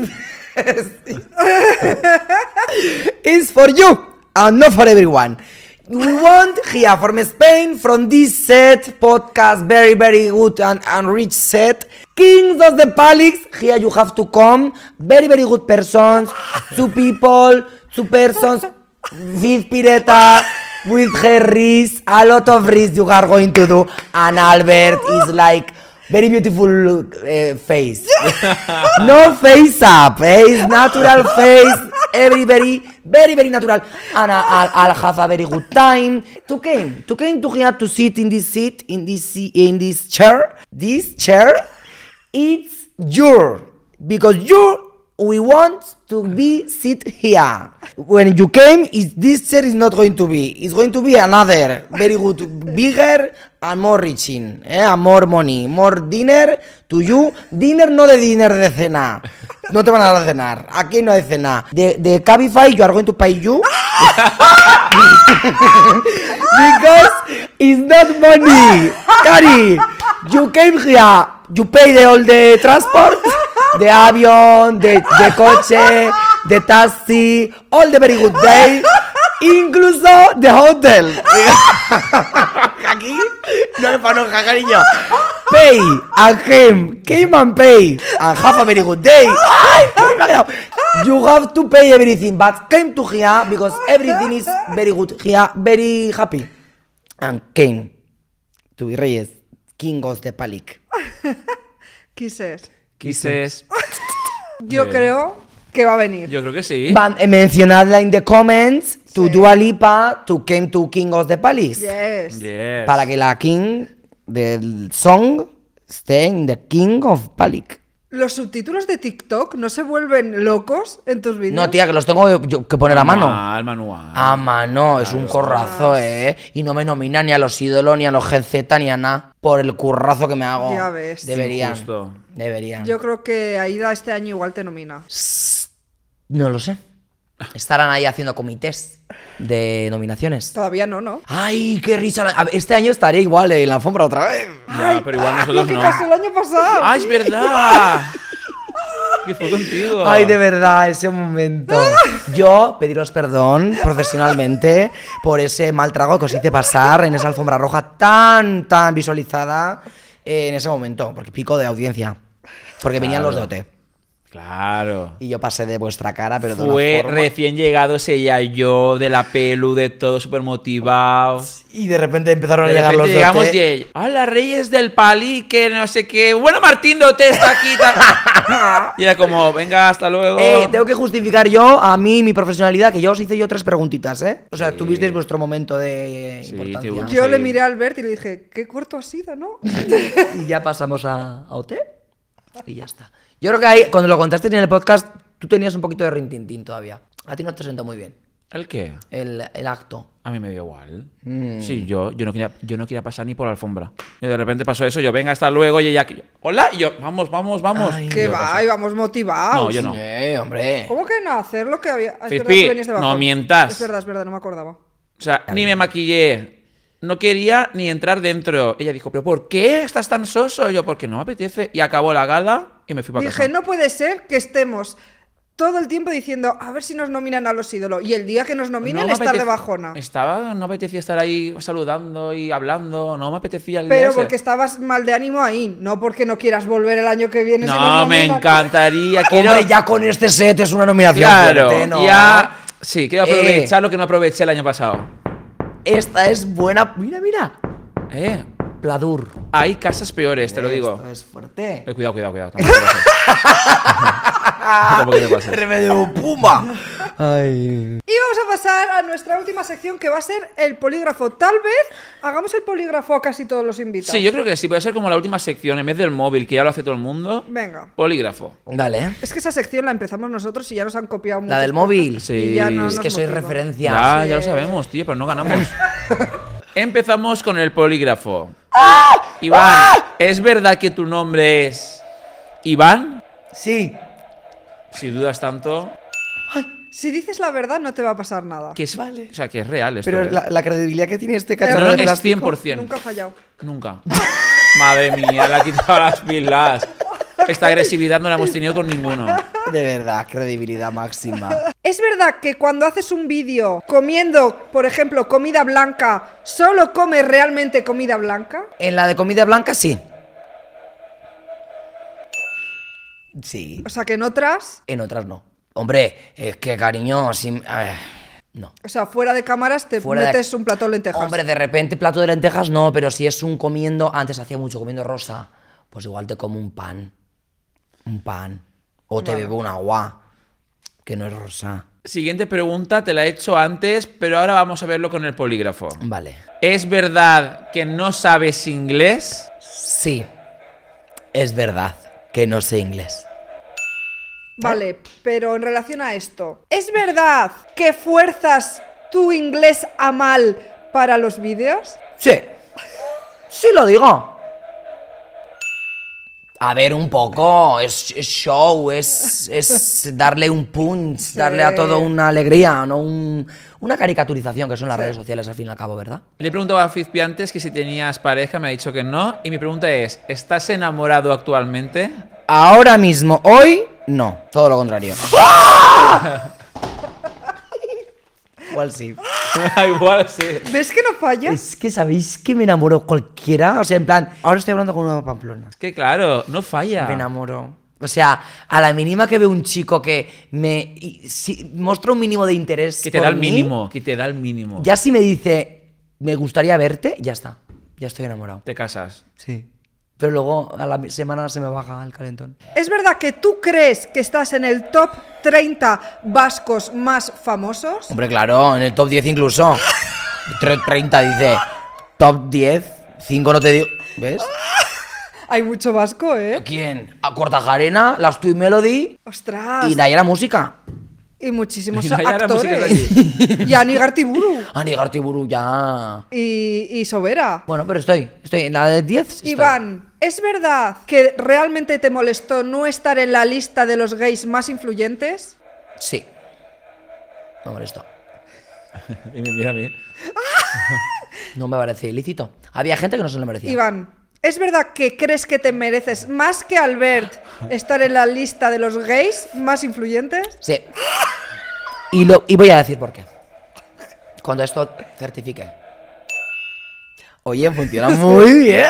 is for you and not for everyone. We want here from Spain, from this set podcast, very, very good and, and rich set. Kings of the Palix, here you have to come. Very, very good persons, two people, two persons, with Pireta, with her wrist, a lot of wrist you are going to do. And Albert is like very beautiful uh, face. No face up, eh? It's natural face. Every very, very, very natural. And I, I'll, I'll have a very good time. To came, to came to here to sit in this seat, in this in this chair. This chair, it's your because you. We want to be sit here. When you came, is this chair is not going to be. It's going to be another very good, bigger and more reaching, eh? And more money, more dinner to you. Dinner no de dinner de cena. No te van a dar de cenar. Aquí no hay cena. De, de Cabify, you are going to pay you. Because it's not money. Cari, you came here. You pay the all the transport. De avión, de, de coche, de taxi, all the very good day, incluso de hotel. Aquí no hay panoja, cariño. Pay and him, came and pay and have a very good day. Ay, you have to pay everything, but came to here because everything is very good here, very happy. And came to be Reyes, King of the Palic. Kisses. Kisses. Yo Bien. creo que va a venir. Yo creo que sí. Van, eh, mencionadla in the comments to Sí. Dua Lipa to came to King of the Palace. Yes. Yes. Para que la King del song esté in the King of Palace. ¿Los subtítulos de TikTok no se vuelven locos en tus vídeos? No, tía, que los tengo yo que poner a mano. Manual, manual. A mano, es un corrazo, eh. Y no me nomina ni a los ídolos, ni a los Gen Z, ni a nada. Por el currazo que me hago. Ya ves. Deberían. Justo. Deberían. Yo creo que Aida este año igual te nomina. No lo sé. Estarán ahí haciendo comités de nominaciones. Todavía no, ¿no? Ay, qué risa. A ver, este año estaré igual en la alfombra otra vez. Ya, pero igual Lo nosotros que no. pasó el año pasado. ¡Ah, es verdad! ¿Qué fue contigo? Ay, de verdad, ese momento. Yo pediros perdón profesionalmente por ese mal trago que os hice pasar en esa alfombra roja tan, tan visualizada eh, en ese momento. Porque pico de audiencia. Porque venían los de O T. Claro. Y yo pasé de vuestra cara, pero de una Fue forma- recién llegado ella y yo, de la pelu, de todo súper motivado. Y de repente empezaron De a llegar repente los de llegamos O T. y ella, ¡hola, Reyes del Pali! Que no sé qué. Bueno, Martín de O T está aquí. tal". Y era como, venga, hasta luego. Eh, tengo que justificar yo a mí mi profesionalidad, que yo os hice yo tres preguntitas, ¿eh? O sea, tuvisteis vuestro momento de Sí, importancia. tío, Yo Sí. le miré a Albert y le dije, qué corto ha sido, ¿no? Y ya pasamos a, a O T y ya está. Yo creo que ahí, cuando lo contaste en el podcast, tú tenías un poquito de rintintín todavía. A ti no te sentó muy bien ¿El qué? el, el acto. A mí me dio igual. Mm. Sí, yo, yo, no quería, yo no quería pasar ni por la alfombra. Y de repente pasó eso, yo, venga, hasta luego. Y ella, que yo, hola. Y yo, vamos, vamos, vamos. Ay, Y Que yo, va, y vamos motivados. No, yo no. Eh, hombre. ¿Cómo que no? Hacer lo que había. Ah, es verdad Fifi, que venías de no bajón. mientas. Es verdad, es verdad, no me acordaba. O sea, ni me maquillé. No quería ni entrar dentro. Ella dijo, ¿pero por qué estás tan soso? Y yo, porque no me apetece. Y acabó la gala y me fui para Dije, casa. no puede ser que estemos todo el tiempo diciendo, a ver si nos nominan a los ídolos. Y el día que nos nominen, No me estar de apetece- bajona. Estaba, no me apetecía estar ahí saludando y hablando. No me apetecía el día Pero ese. porque estabas mal de ánimo ahí, no porque no quieras volver el año que viene. si nos No, me nominan. encantaría. Quiero... Hombre, ya con este set es una nominación Claro, fuerte, ¿no? ya. Sí, quiero Eh. aprovechar lo que no aproveché el año pasado. Esta es buena. Mira, mira. Eh, Pladur. hay casas peores, te lo digo. Esto es fuerte. Eh, cuidado, cuidado, cuidado. Tampoco te pases. Tampoco te pases. Remedio puma. Ay. Y vamos a pasar a nuestra última sección que va a ser el polígrafo. Tal vez hagamos el polígrafo a casi todos los invitados. Sí, yo creo que sí, puede ser como la última sección, en vez del móvil, que ya lo hace todo el mundo. Venga. Polígrafo. Dale. Es que esa sección la empezamos nosotros y ya nos han copiado mucho. La del móvil. Sí. Y ya no Es nos que soy motiva. referencia. Ya, Sí. ya lo sabemos, tío, pero no ganamos. Empezamos con el polígrafo. Iván, ¿es verdad que tu nombre es Iván? Sí. Si dudas tanto, Si dices la verdad, no te va a pasar nada. que es, o sea, que es real esto. Pero ¿eh? la, la credibilidad que tiene este No, cacharro no, de es plástico. cien por ciento. Nunca ha fallado. Nunca. Madre mía, le ha quitado las pilas. Esta agresividad no la hemos tenido con ninguno. De verdad, credibilidad máxima. ¿Es verdad que cuando haces un vídeo comiendo, por ejemplo, comida blanca, solo comes realmente comida blanca? En la de comida blanca, sí. Sí. O sea, que en otras, En otras no. Hombre, es que cariño, sí. a ver, no. o sea, fuera de cámaras te Fuera de- metes un plato de lentejas. Hombre, de repente plato de lentejas no, pero si es un comiendo, antes hacía mucho comiendo rosa, pues igual te como un pan. Un pan. O te Vale. bebo un agua, que no es rosa. Siguiente pregunta, te la he hecho antes, pero ahora vamos a verlo con el polígrafo. Vale. ¿Es verdad que no sabes inglés? Sí, es verdad que no sé inglés. Vale, pero en relación a esto, ¿es verdad que fuerzas tu inglés a mal para los vídeos? Sí, sí lo digo. A ver, un poco, es, es show, es, es darle un punch, darle a todo una alegría, no un- una caricaturización, que son las redes sociales al fin y al cabo, ¿verdad? Le he preguntado a Fizpi antes que si tenías pareja, me ha dicho que no. Y mi pregunta es, ¿estás enamorado actualmente? Ahora mismo, hoy, no, todo lo contrario. Igual sí. Igual sí. ¿Ves que no falla? Es que sabéis que me enamoro cualquiera, o sea, en plan, ahora estoy hablando con una de Pamplona. Es que claro, no falla. Me enamoro. O sea, a la mínima que veo un chico que me y- si, muestra un mínimo de interés Que te por da el mí, mínimo, que te da el mínimo. ya si me dice, me gustaría verte, ya está. Ya estoy enamorado. Te casas. Sí. pero luego a la semana se me baja el calentón. ¿Es verdad que tú crees que estás en el top treinta vascos más famosos? Hombre, claro, en el top diez incluso. treinta dice, top diez, cinco no te digo. ¿Ves? Hay mucho vasco, ¿eh? ¿Quién? A Cortajarena, Las Twin Melody ¡Ostras! y Nayara Música. Y muchísimos Y Nayara Música es actores. Y Ani Gartiburu. Ani Gartiburu ya. Y, y Sobera. Bueno, pero estoy, estoy en la de diez. estoy. Iván, ¿es verdad que realmente te molestó no estar en la lista de los gays más influyentes? Sí. Me molestó. Y me mira a mí. No me parece ilícito. Había gente que no se lo merecía. Iván, ¿es verdad que crees que te mereces más que Albert estar en la lista de los gays más influyentes? Sí. Y, lo, y voy a decir por qué. Cuando esto certifique. Oye, funciona muy bien.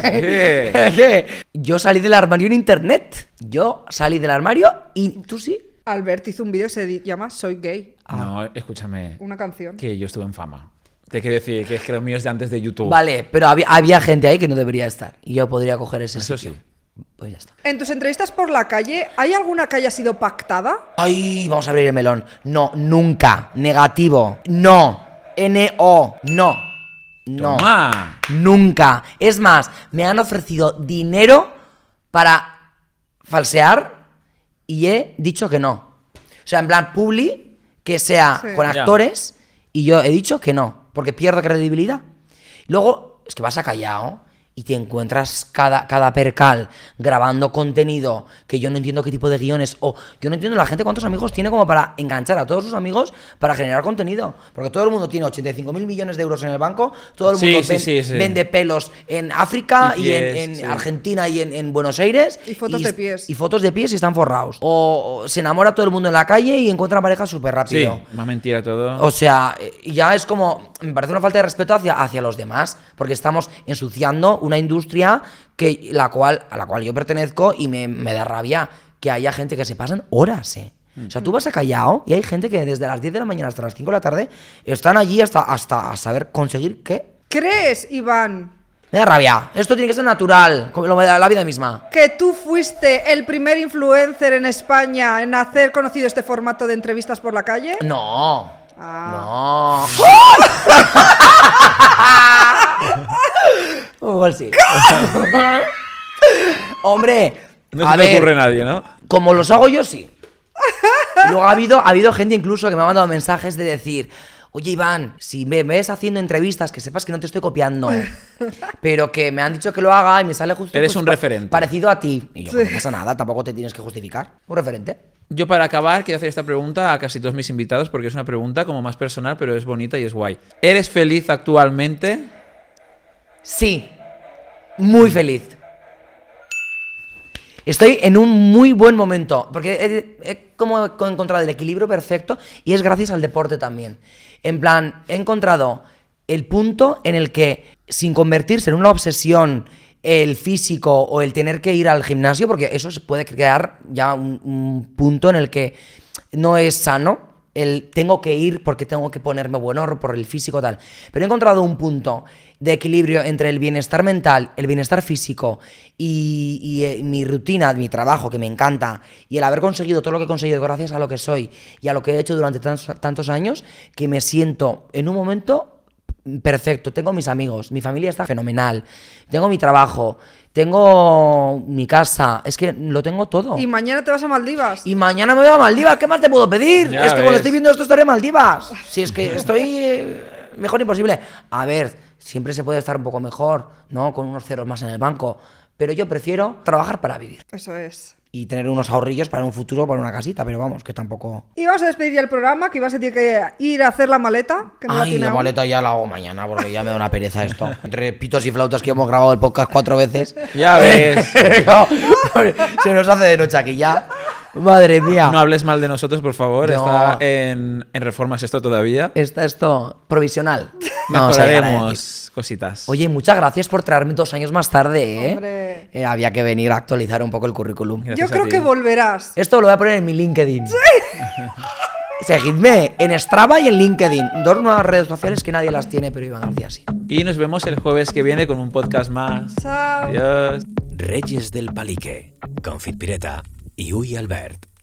Yo salí del armario en internet. Yo salí del armario y tú sí. Albert hizo un vídeo que se di- llama Soy gay, No, escúchame. una canción. Que yo estuve en fama. Te quiero decir que es que lo mío es de antes de YouTube. Vale, pero había, había gente ahí que no debería estar. Y yo podría coger ese Eso sitio. sí. Pues ya está. En tus entrevistas por la calle, ¿hay alguna que haya sido pactada? Ay, vamos a abrir el melón. No, nunca. Negativo. No. N O. No. No. Toma. Nunca. Es más, me han ofrecido dinero para falsear y he dicho que no. O sea, en plan, publi, que sea Sí. con Ya. actores, y yo he dicho que no, porque pierdo credibilidad. Luego, es que vas a callao y te encuentras cada, cada percal grabando contenido que yo no entiendo qué tipo de guiones, o yo no entiendo la gente cuántos amigos tiene como para enganchar a todos sus amigos para generar contenido. Porque todo el mundo tiene ochenta y cinco mil millones de euros en el banco, todo el Sí, mundo sí, ven- sí, sí. vende pelos en África Y y, en, pies, en sí. Argentina y en, en Buenos Aires. Y fotos de pies. Y fotos de pies y están forrados. O, o se enamora todo el mundo en la calle y encuentra pareja súper Sí, rápido. más mentira todo. O sea, eh, ya es como, me parece una falta de respeto hacia, hacia los demás, porque estamos ensuciando una industria que, la cual, a la cual yo pertenezco y me, me da rabia que haya gente que se pasan horas, ¿eh? O sea, tú vas a Callao y hay gente que desde las diez de la mañana hasta las cinco de la tarde están allí hasta, hasta a saber conseguir qué. ¿Crees, Iván, Me da rabia. Esto tiene que ser natural, como lo- la vida misma. que tú fuiste el primer influencer en España en hacer conocido este formato de entrevistas por la calle? No. Ah. No. Igual sí. Hombre, No a se te ver, ocurre a nadie, ¿no? como los hago yo, sí. Luego ha habido, ha habido gente incluso que me ha mandado mensajes de decir, oye Iván, si me ves haciendo entrevistas, que sepas que no te estoy copiando, pero que me han dicho que lo haga y me sale justo Eres pues, un pa- referente. parecido a ti. Y yo, no pasa nada, tampoco te tienes que justificar. Un referente. Yo para acabar quiero hacer esta pregunta a casi todos mis invitados porque es una pregunta como más personal, pero es bonita y es guay. ¿Eres feliz actualmente? Sí, muy feliz. Estoy en un muy buen momento, porque he, he como encontrado el equilibrio perfecto y es gracias al deporte también. En plan, he encontrado el punto en el que, sin convertirse en una obsesión el físico o el tener que ir al gimnasio, porque eso se puede crear ya un, un punto en el que no es sano, el tengo que ir porque tengo que ponerme bueno por el físico tal. Pero he encontrado un punto de equilibrio entre el bienestar mental, el bienestar físico y, y, eh, mi rutina, mi trabajo, que me encanta, y el haber conseguido todo lo que he conseguido gracias a lo que soy y a lo que he hecho durante tantos, tantos años, que me siento en un momento perfecto. Tengo mis amigos, mi familia está fenomenal, tengo mi trabajo, tengo mi casa, es que lo tengo todo. Y mañana te vas a Maldivas. Y mañana me voy a Maldivas, ¿qué más te puedo pedir? Ya es que ves. cuando estoy viendo esto estaré en Maldivas. Si es que estoy eh, mejor imposible. A ver, siempre se puede estar un poco mejor, ¿no? Con unos ceros más en el banco. Pero yo prefiero trabajar para vivir. Eso es. Y tener unos ahorrillos para un futuro, para una casita, pero vamos, que tampoco... Y vamos a despedir ya el programa, que ibas a tener que ir a hacer la maleta, que no la Ay, tiene la aún. maleta ya la hago mañana porque ya me da una pereza esto. Entre pitos y flautas que hemos grabado el podcast cuatro veces. Ya ves. No, se nos hace de noche aquí ya. Madre mía. No hables mal de nosotros, por favor. No. Está en, en reformas esto todavía. Está esto provisional. Vamos a llegar a decir. Mejoraremos cositas. Oye, muchas gracias por traerme dos años más tarde, ¿eh? Hombre. Eh, había que venir a actualizar un poco el currículum. Gracias Yo a creo ti. que volverás. Esto lo voy a poner en mi LinkedIn. Seguidme en Strava y en LinkedIn. Dos nuevas redes sociales que nadie las tiene, pero Iván García sí. Y nos vemos el jueves que viene con un podcast más. Chao. Adiós. Reyes del Palique, con Fitpireta y Uy Albert.